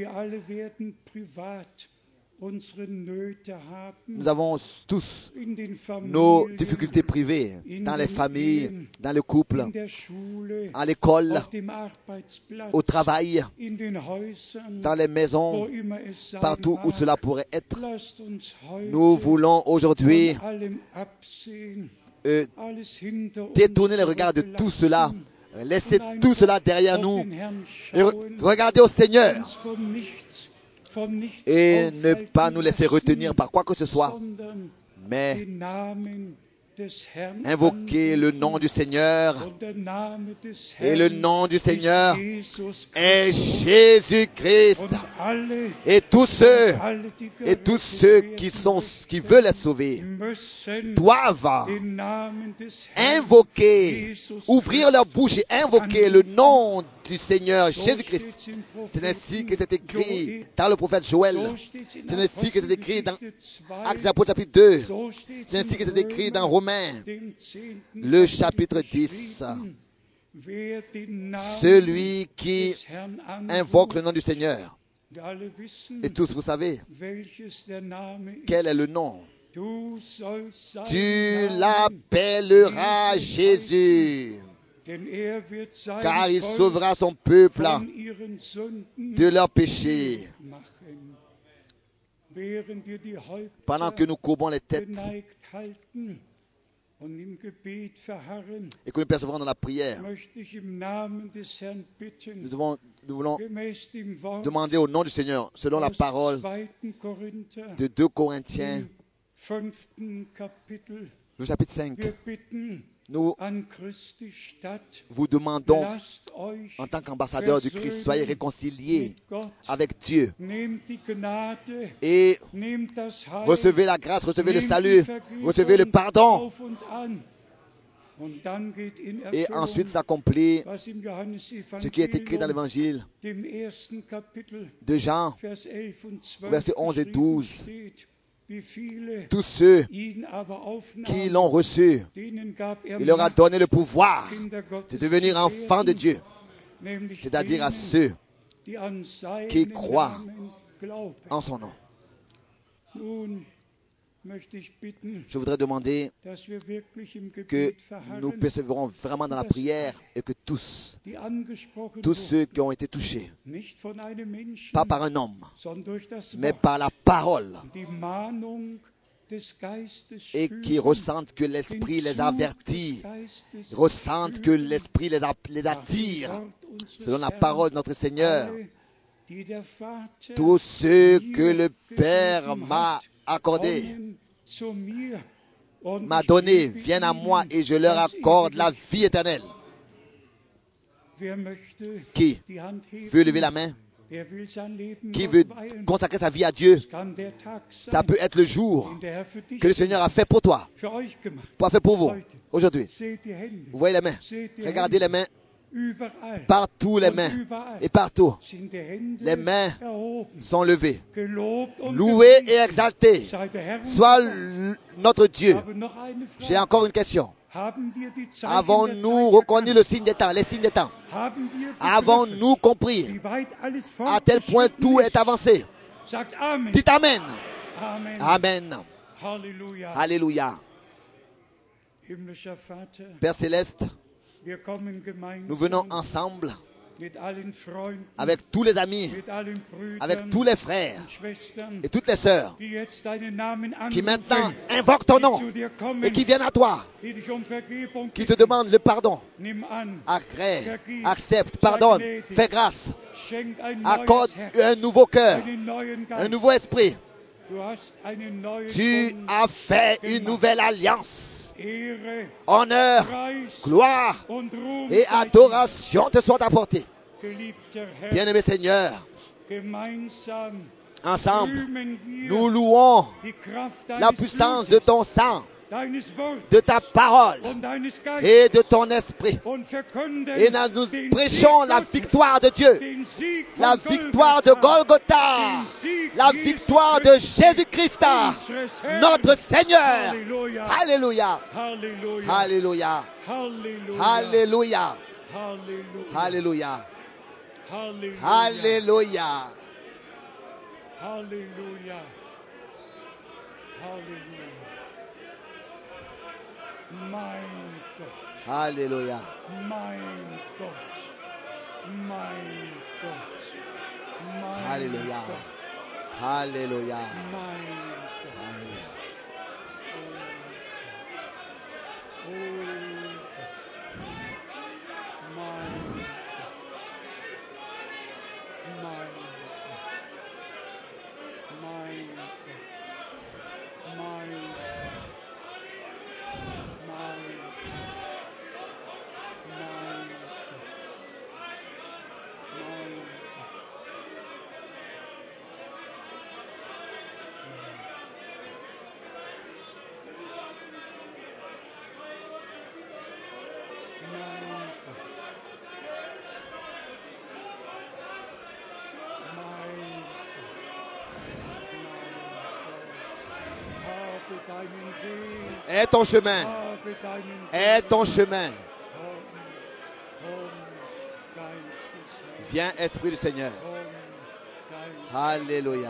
Nous avons tous nos difficultés privées dans les familles, dans le couple, à l'école, au travail, dans les maisons, partout où cela pourrait être. Nous voulons aujourd'hui euh, détourner les regards de tout cela, laisser tout cela derrière nous et regarder au Seigneur. Et ne pas nous laisser retenir par quoi que ce soit, mais invoquer le nom du Seigneur. Et le nom du Seigneur est Jésus-Christ. Et tous ceux, et tous ceux qui sont, qui veulent être sauvés, doivent invoquer, ouvrir leur bouche et invoquer le nom du Seigneur Jésus-Christ. C'est ainsi que c'est écrit dans le prophète Joël. C'est ainsi que c'est écrit dans Actes des Apôtres chapitre deux. C'est ainsi que c'est écrit dans Romains, le chapitre dix. Celui qui invoque le nom du Seigneur. Et tous, vous savez, quel est le nom? Tu l'appelleras Jésus, car il sauvera son peuple de leurs péchés. Pendant que nous courbons les têtes et que nous persévérons dans la prière, nous, devons, nous voulons demander au nom du Seigneur, selon la parole de deux Corinthiens, le chapitre cinq. Nous vous demandons, en tant qu'ambassadeur du Christ, soyez réconciliés avec Dieu et recevez la grâce, recevez le salut, recevez le pardon. Et ensuite s'accomplit ce qui est écrit dans l'évangile de Jean, versets onze et douze. Tous ceux qui l'ont reçu, il leur a donné le pouvoir de devenir enfants de Dieu, c'est-à-dire à ceux qui croient en son nom. Je voudrais demander que nous persévérons vraiment dans la prière et que tous, tous ceux qui ont été touchés, pas par un homme, mais par la parole, et qui ressentent que l'Esprit les avertit, ressentent que l'Esprit les, les attire, selon la parole de notre Seigneur. Tous ceux que le Père m'a accordé, m'a donné, viennent à moi et je leur accorde la vie éternelle. Qui veut lever la main? Qui veut consacrer sa vie à Dieu? Ça peut être le jour que le Seigneur a fait pour toi, pas fait pour vous, aujourd'hui. Vous voyez les mains? Regardez les mains. Partout les mains et partout les mains sont levées. Loué et exalté soit notre Dieu. J'ai encore une question. Avons-nous reconnu le signe des temps, les signes des temps? Avons-nous compris à tel point tout est avancé? Dites Amen. Amen. Amen. Halleluja. Alléluia. Himmlischer Vater, Père céleste, wir kommen nous venons gemeinsam ensemble mit allen Freunden, avec tous les amis, mit allen Brüdern avec tous les frères und Schwestern, et toutes les sœurs die jetzt deinen Namen qui maintenant anrufen, invoquent ton die nom zu dir kommen, et qui viennent à toi, die dich um Vergebung qui te bitten. demandent le pardon. Nimm an, Agrée, accepte, pardonne, fais grâce, schenk ein accorde neues Herz, un nouveau cœur, einen neuen un Geist. nouveau esprit. Du hast einen neuen Tu Bund as fait une gemacht. nouvelle alliance. Ehre, Honneur, Preis gloire und Ruhm et sei dir, adoration te soient apportés. geliebter Herr. Bien-aimé Seigneur, Gemeinsam ensemble, rühmen wir nous louons die Kraft la deines puissance de Blutes, ton sang, deines Wortes de ta parole und deines Geistes et de ton esprit. und verkünden Et nous den prêchons Sieg la Gottes, victoire de Dieu, den Sieg la von victoire de Golgotha, den Sieg la Jesus victoire de Christi, Jésus-Christ, unseres Herrn. notre Seigneur. Halleluja. Alléluia, Halleluja. alléluia, Halleluja. alléluia, Halleluja. alléluia, Halleluja. alléluia. Halleluja. Halleluja. Mein Gott, Alléluia. mein Gott, mein Gott, mein Alléluia. Gott, Alléluia. mein Gott. Oh, mein Gott, mein Gott, mein Gott, mein Aie ton chemin. Aie ton chemin. Viens, Esprit du Seigneur. Alléluia.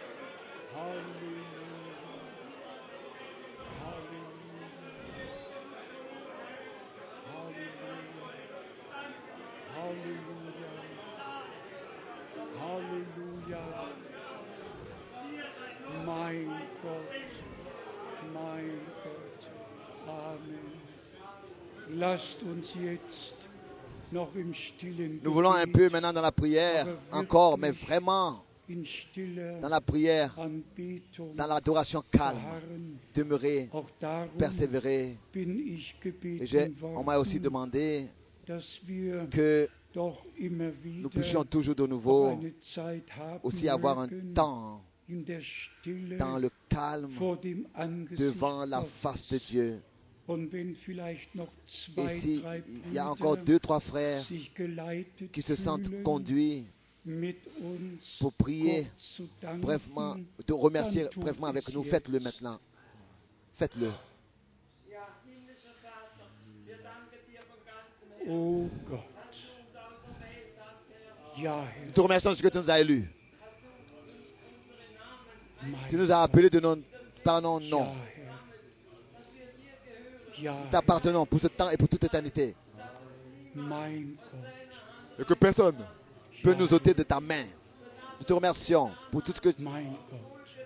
Mein Gott, mein Gott, Amen. Lasst uns jetzt noch im stillen Nous voulons un peu Gebet, maintenant dans la prière, encore, mais vraiment in stiller dans la prière, Anbetung dans l'adoration calme, verharren. demeurer, Auch darum persévérer. bin ich Et j'ai- gebeten on m'a aussi worden, demandé dass wir que doch immer nous wieder puissions toujours de auch nouveau eine Zeit haben aussi avoir un mögen, temps in der Stille dans le calme vor dem Angesicht devant la Gottes. face de Dieu. Und wenn vielleicht noch Et zwei, s'il drei y a Brüder encore deux, trois frères sich geleitet qui se sentent fühlen, conduits mit uns pour prier Gott zu danken, brièvement, de remercier dann tut brièvement avec es nous, jetzt. faites-le maintenant. Faites-le. Oh Gott. Ja, Herr. Nous te remercions de ce que tu nous as élus. Mein Tu nous as appelés de nos, par nos Ja, noms. Herr. Ja, Nous t'appartenons pour ce temps et pour toute éternité. mein Gott. Et que personne ne peut nous ôter de ta main. Nous te remercions pour tout ce que, Mein Gott.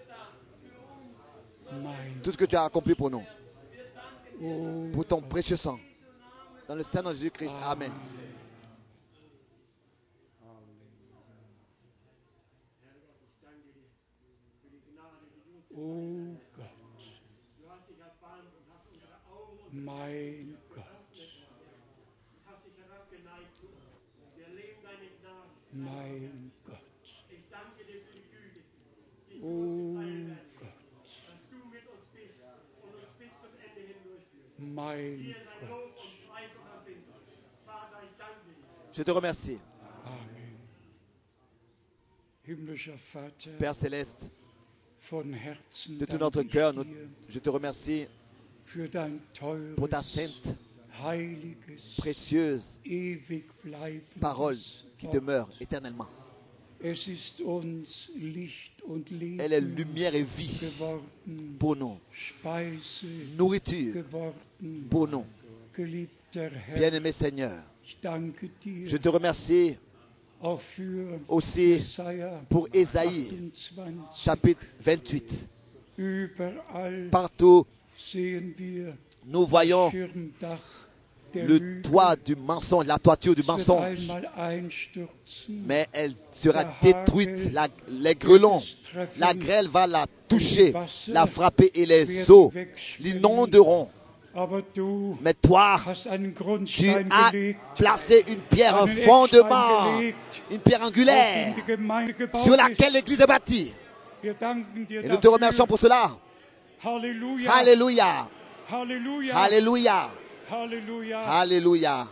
Mein tout ce que tu as accompli pour nous. Oh, Pour ton précieux sang. Dans le Seigneur Jésus-Christ. Amen. oh Gott. Mein Gott. Mein Gott. Oh Gott. Mein Gott. Je te remercie. Amen. Himmlischer Vater, Père Céleste, von Herzen de tout danke notre ich cœur, nous- dir je te remercie für dein pour ta teures, sainte, heiliges, précieuse ewig bleibendes parole qui Wort. demeure éternellement. Es ist uns Licht Elle est lumière et vie pour nous. Nourriture pour nous. Bien-aimé Seigneur, je te remercie aussi pour Ésaïe, chapitre vingt-huit. Partout, nous voyons le toit du mensonge, la toiture du mensonge. Mais elle sera détruite, la, les grêlons, la grêle va la toucher, la frapper et les eaux l'inonderont. Mais toi, tu as placé une pierre, un fondement, une pierre angulaire sur laquelle l'Église est bâtie. Et nous te remercions pour cela. Alléluia. Alléluia. Alléluia.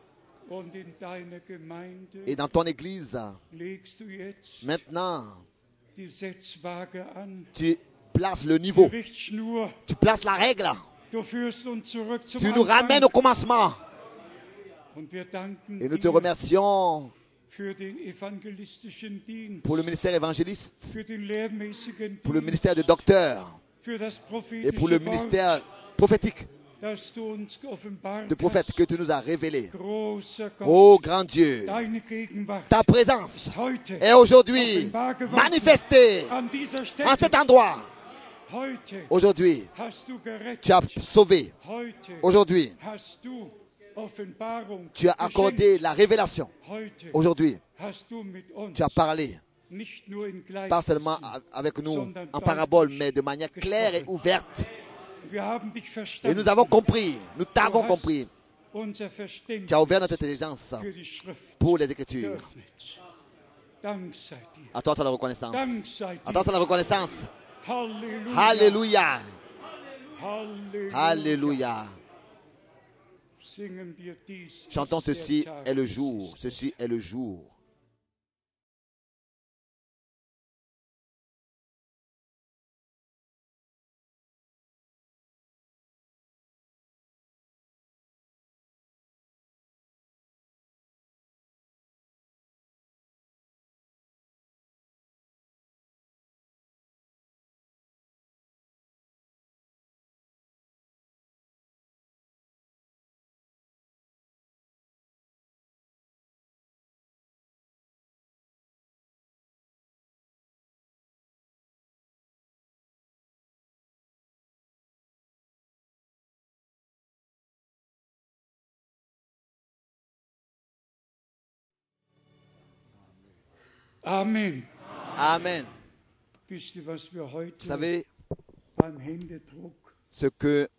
Et dans ton Église, maintenant, tu places le niveau. Tu places la règle. Tu nous ramènes au commencement. Et nous te remercions pour le ministère évangéliste, pour le ministère de docteur et pour le ministère prophétique de prophète que tu nous as révélé. Oh grand Dieu, ta présence est aujourd'hui manifestée en cet endroit. Aujourd'hui, tu as sauvé. Aujourd'hui, tu as accordé la révélation. Aujourd'hui, tu as parlé, pas seulement avec nous en parabole, mais de manière claire et ouverte. Et nous avons compris, nous t'avons compris. Tu as ouvert notre intelligence pour les Écritures. À toi, c'est la reconnaissance. À toi, c'est la reconnaissance. Alléluia. Alléluia. Chantons ceci est le jour. Ceci est le jour. Amen. Amen. Vous savez ce que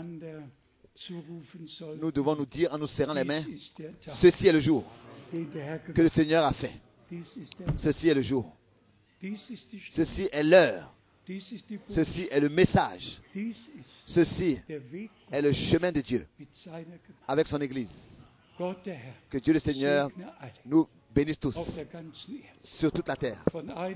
nous devons nous dire en nous serrant les mains? Ceci est le jour que le Seigneur a fait. Ceci est le jour. Ceci est l'heure. Ceci est le message. Ceci est le chemin de Dieu avec son Église. Que Dieu le Seigneur nous bénisse tous sur toute la terre,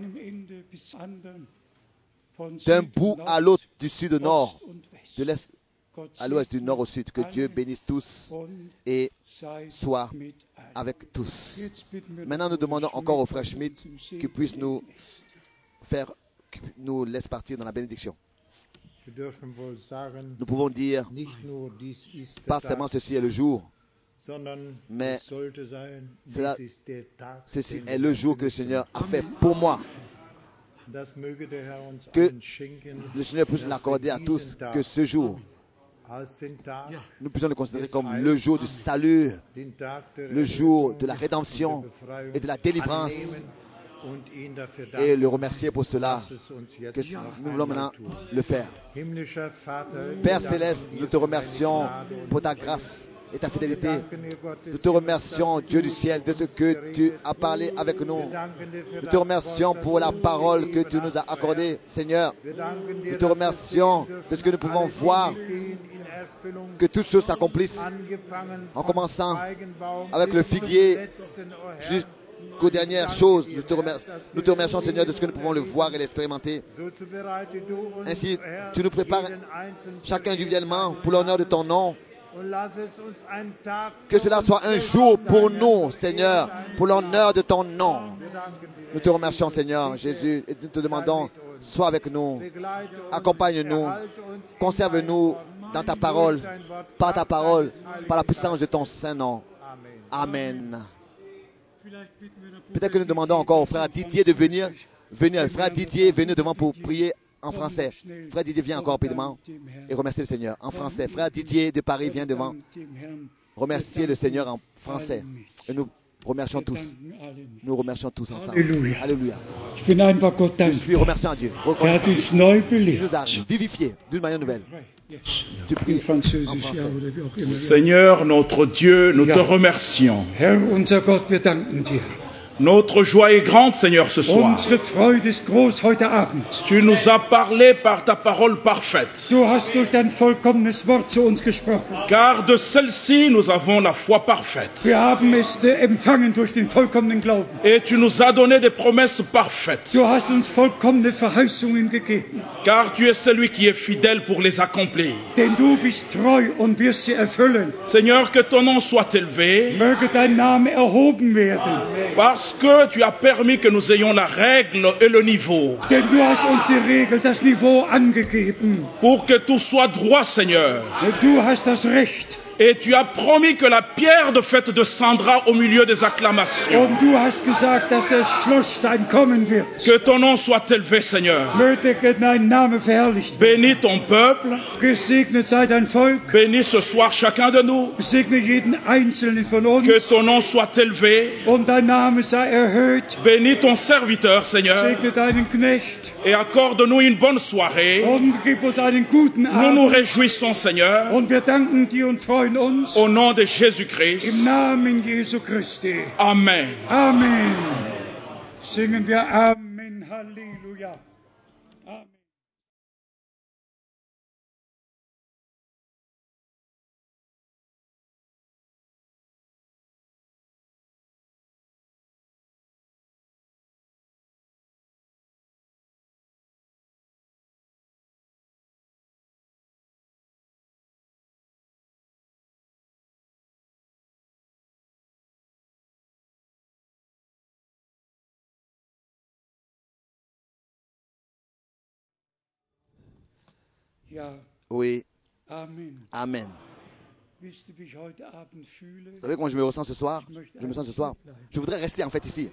d'un bout à l'autre, du sud au nord, de l'est à l'ouest, du nord au sud. Que Dieu bénisse tous et soit avec tous. Maintenant, nous demandons encore au frère Schmidt qu'il puisse nous faire, qu'il nous laisse partir dans la bénédiction. Nous pouvons dire, pas seulement ceci est le jour, mais cela, ceci est le jour que le Seigneur a fait pour moi. Que le Seigneur puisse l'accorder à tous, que ce jour, nous puissions le considérer comme le jour du salut, le jour de la rédemption et de la délivrance, et le remercier pour cela, que nous voulons maintenant le faire. Père Céleste, nous te remercions pour ta grâce et ta fidélité. Nous te remercions, Dieu du ciel, de ce que tu as parlé avec nous. Nous te remercions pour la parole que tu nous as accordée, Seigneur. Nous te remercions de ce que nous pouvons voir, que toutes choses s'accomplissent, en commençant avec le figuier jusqu'aux dernières choses. Nous te remercions, nous te remercions, Seigneur, de ce que nous pouvons le voir et l'expérimenter. Ainsi, tu nous prépares chacun individuellement pour l'honneur de ton nom. Que cela soit un jour pour nous, Seigneur, pour l'honneur de ton nom. Nous te remercions, Seigneur Jésus, et nous te demandons, sois avec nous, accompagne-nous, conserve-nous dans ta parole, par ta parole, par la puissance de ton Saint-Nom. Amen. Peut-être que nous demandons encore au frère Didier de venir. Venir, frère Didier, venez devant pour prier en français. Frère Didier, viens encore rapidement et remercier le Seigneur en français. Frère Didier de Paris, viens devant. Remercier le Seigneur en français. Et nous remercions tous. Nous remercions tous ensemble. Alléluia. Alléluia. Ich bin einfach Gott Je dankbar. suis remerciant à Dieu. Er hat uns neu Il belebt. nous a vivifiés d'une manière nouvelle. Tu In pries en Französisch, ja, français. oder wie auch immer. Seigneur, notre Dieu, nous Ja. te remercions. Herr, unser Gott, wir danken dir. Notre joie est grande, Seigneur, ce soir. Unsere Freude ist groß heute Abend. Tu nous as parlé par ta parole parfaite. Du hast durch dein vollkommenes Wort zu uns gesprochen. Car de celle-ci, nous avons la foi parfaite. Wir haben es äh, empfangen durch den vollkommenen Glauben. Et tu nous as donné des promesses parfaites. Du hast uns vollkommene Verheißungen gegeben. Car tu es celui qui est fidèle pour les accomplir. Denn du bist treu und wirst sie erfüllen. Seigneur, que ton nom soit élevé. Möge dein Name erhoben werden. Parce que tu as permis que nous ayons la règle et le niveau. Denn du hast uns die Regel, das Niveau angegeben. Pour que tout soit droit, Seigneur. Du hast das Recht. Et tu as promis que la pierre de fête descendra au milieu des acclamations. Und du hast gesagt, dass der Schlussstein kommen wird. Que ton nom soit élevé, Seigneur. Möge dein Name verherrlicht werden. Bénis ton peuple. Gesegnet sei dein Volk. Bénis ce soir chacun de nous. Segne jeden Einzelnen von uns. Que ton nom soit élevé. Und dein Name sei erhöht. Bénis ton serviteur, Seigneur. Segne deinen Knecht. Et accorde-nous une bonne soirée. Und gib uns einen guten Nous nous Abend. réjouissons, Seigneur. Und wir danken dir und freuen uns. Au nom de Im Jésus-Christ. Namen Jesu Christi. Amen. Amen. Singen wir Amen. Halleluja. Amen. Ja, Oui. Amen. Amen. Wisst ihr, wie ich heute Abend fühle? Vous savez comment je me ressens ce soir? Je me sens ce soir. Je voudrais rester en fait ici.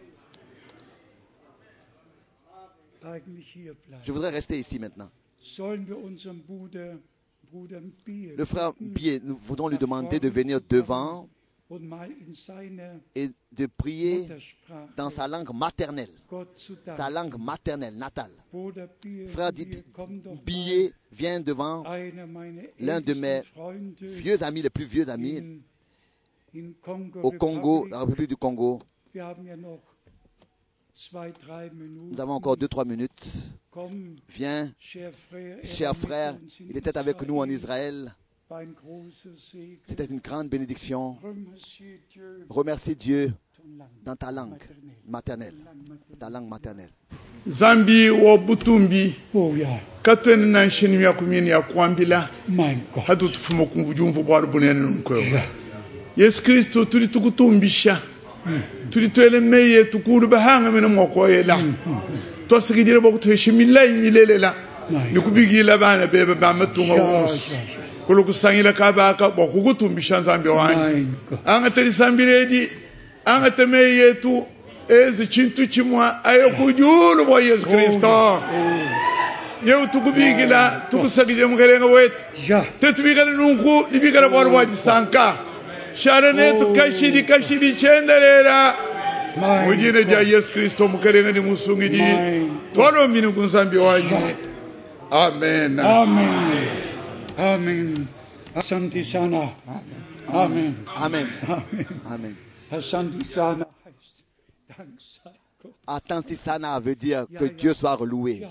Eigentlich hier bleiben. Je voudrais rester ici maintenant. Sollen wir unserem Bruder, Bruder Bier Le frère Bier, nous voudrons lui demander de venir devant und mal in seiner et de prier Muttersprache dans sa langue maternelle. Gott zu Sa danken. langue maternelle, natale. Bruder Bier, Frère Bier, Di- komm doch Billet vient devant mal. Einer meiner l'un de mes ältesten Freunde vieux amis, les plus vieux amis in, in Kongo, au Congo, Republic. la République du Congo. Wir haben ja noch zwei, drei Minuten. Nous avons encore deux trois minutes. Komm, Viens, cher Frère, er cher war mit frère, uns in il était avec nous en Israël. Israël. War ein großer Segen. C'était une grande bénédiction. Remercier Dieu Remercie Dieu ton Land. dans ta langue maternelle. Ta langue maternelle. Zambi wo butumbi Oh ja, katwen nan shin ya kumini ya kwambila mein Gott. hadu tufumo kumvujumvu bwalo bunene nunkwe Yesu Kristo tuli tukutumbisha tuli twele meye tukulu bahanga mena moko yela to sigidire boku tuheshimila imilelela nikubigila bana bebe bamatunga wos kolo kusangila kabaka boku kutumbisha Zambi wani Mein Gott. anga teli sambiredi anga temeye yetu ezi chintu chimwa ayo kujulu wa Yesu Kristo yew tukubigila tukusagije mugelenga wetu Ja, tetubigala nunku libigala bwalo bwaji sanka sharane tukashidi kashidi chendelela mein mujine ja Yesu Kristo mugelenga ni musungiji Mein twalo minu kunsambi wanyi amen Amen. Amen. Asante sana. Amen. Amen. Amen. Asante sana heißt, Dank sei Gott. Atansi Sana veut dire que Dieu soit loué.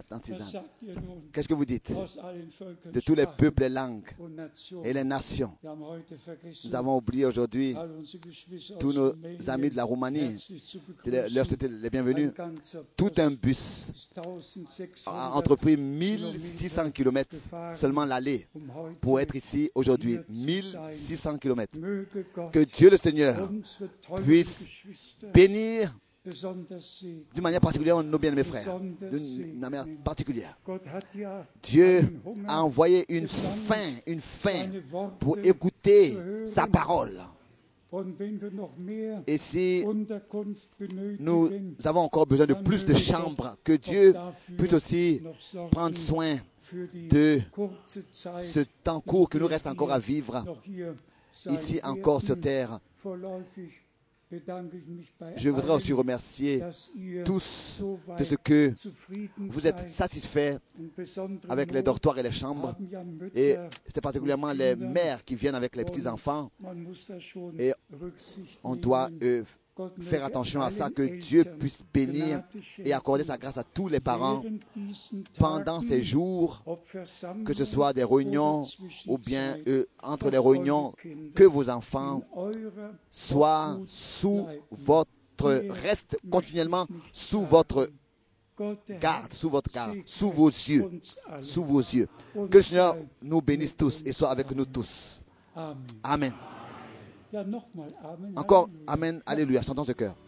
en tisane. Was sagt ihr nun Qu'est-ce que vous dites aus allen Völkern, de tous les Sprachen peuples, les langues und Nationen? et les nations? Wir haben heute vergessen, Nous avons oublié aujourd'hui all unsere Geschwister tous aus nos Rumänien amis de la Roumanie, herzlich zu de leur begrüßen. souhaiter les bienvenus. Ein ganzer Tout un Bus bus ist a eintausendsechshundert entrepris mille six cents kilomètres seulement l'aller um heute pour être ici aujourd'hui. hier zu mille sein. six cents kilomètres. Möge Gott Que Dieu le Seigneur unsere teuren puisse Geschwister bénir besonders segnen. d'une manière particulière nos bien-aimés frères. D'une manière particulière. Gott hat ja Dieu einen Hunger a envoyé une faim, une faim pour écouter sa parole. und wenn wir noch mehr Et si Unterkunft nous benötigen, avons encore besoin de plus de chambres, que Dieu puisse aussi noch sorgen prendre soin für die de kurze Zeit, ce temps court que nous reste encore à vivre noch hier sein ici encore sur werden. terre. Vorläufig bedanke ich mich bei Je voudrais aussi allen, remercier dass ihr tous so de weit ce que zufrieden vous êtes seid. satisfaits In besonderer avec les Not dortoirs et les chambres. haben ja Mütter Et c'est particulièrement und les Kinder, mères qui viennent avec les und petits-enfants. man muss da schon Et Rücksicht on doit nehmen. euh, Gott möge faire attention à ça, allen que Dieu Eltern puisse bénir Gnade et accorder schenken sa grâce à tous les parents während diesen pendant Tagen, ces jours, ob Versammlung que ce soit des réunions oder Zwischenzeit, ou bien euh, entre dass les réunions, eure Kinder que vos enfants in eurer soient Obhut sous bleiben. votre, Hier restent möchte continuellement ich nicht sous sagen, votre Gott, der garde, Herr, sous votre garde, segne sous vos yeux, uns alle. sous vos yeux. Und Que le Seigneur sei nous bénisse mit tous uns et soit avec allen. nous tous. Amen. Amen. Ja, nochmal Amen. Encore, Halleluja. Amen, Alléluia, chantons ce cœur.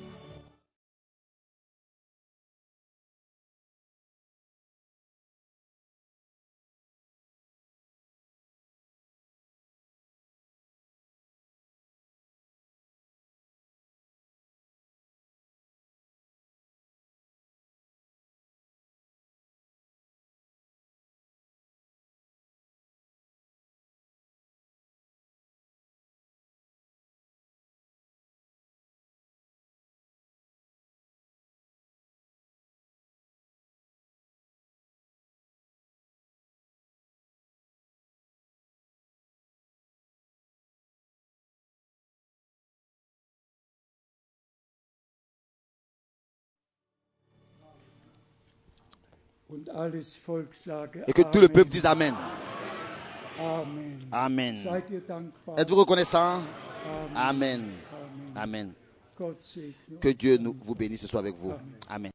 Und alles Volk sage Et que tout le Amen. peuple dise Amen. Amen. Amen. Seid ihr dankbar? Êtes-vous reconnaissant? Amen. Amen. Amen. Amen. Gott segne Que Dieu nous, vous bénisse, soit avec vous. Amen.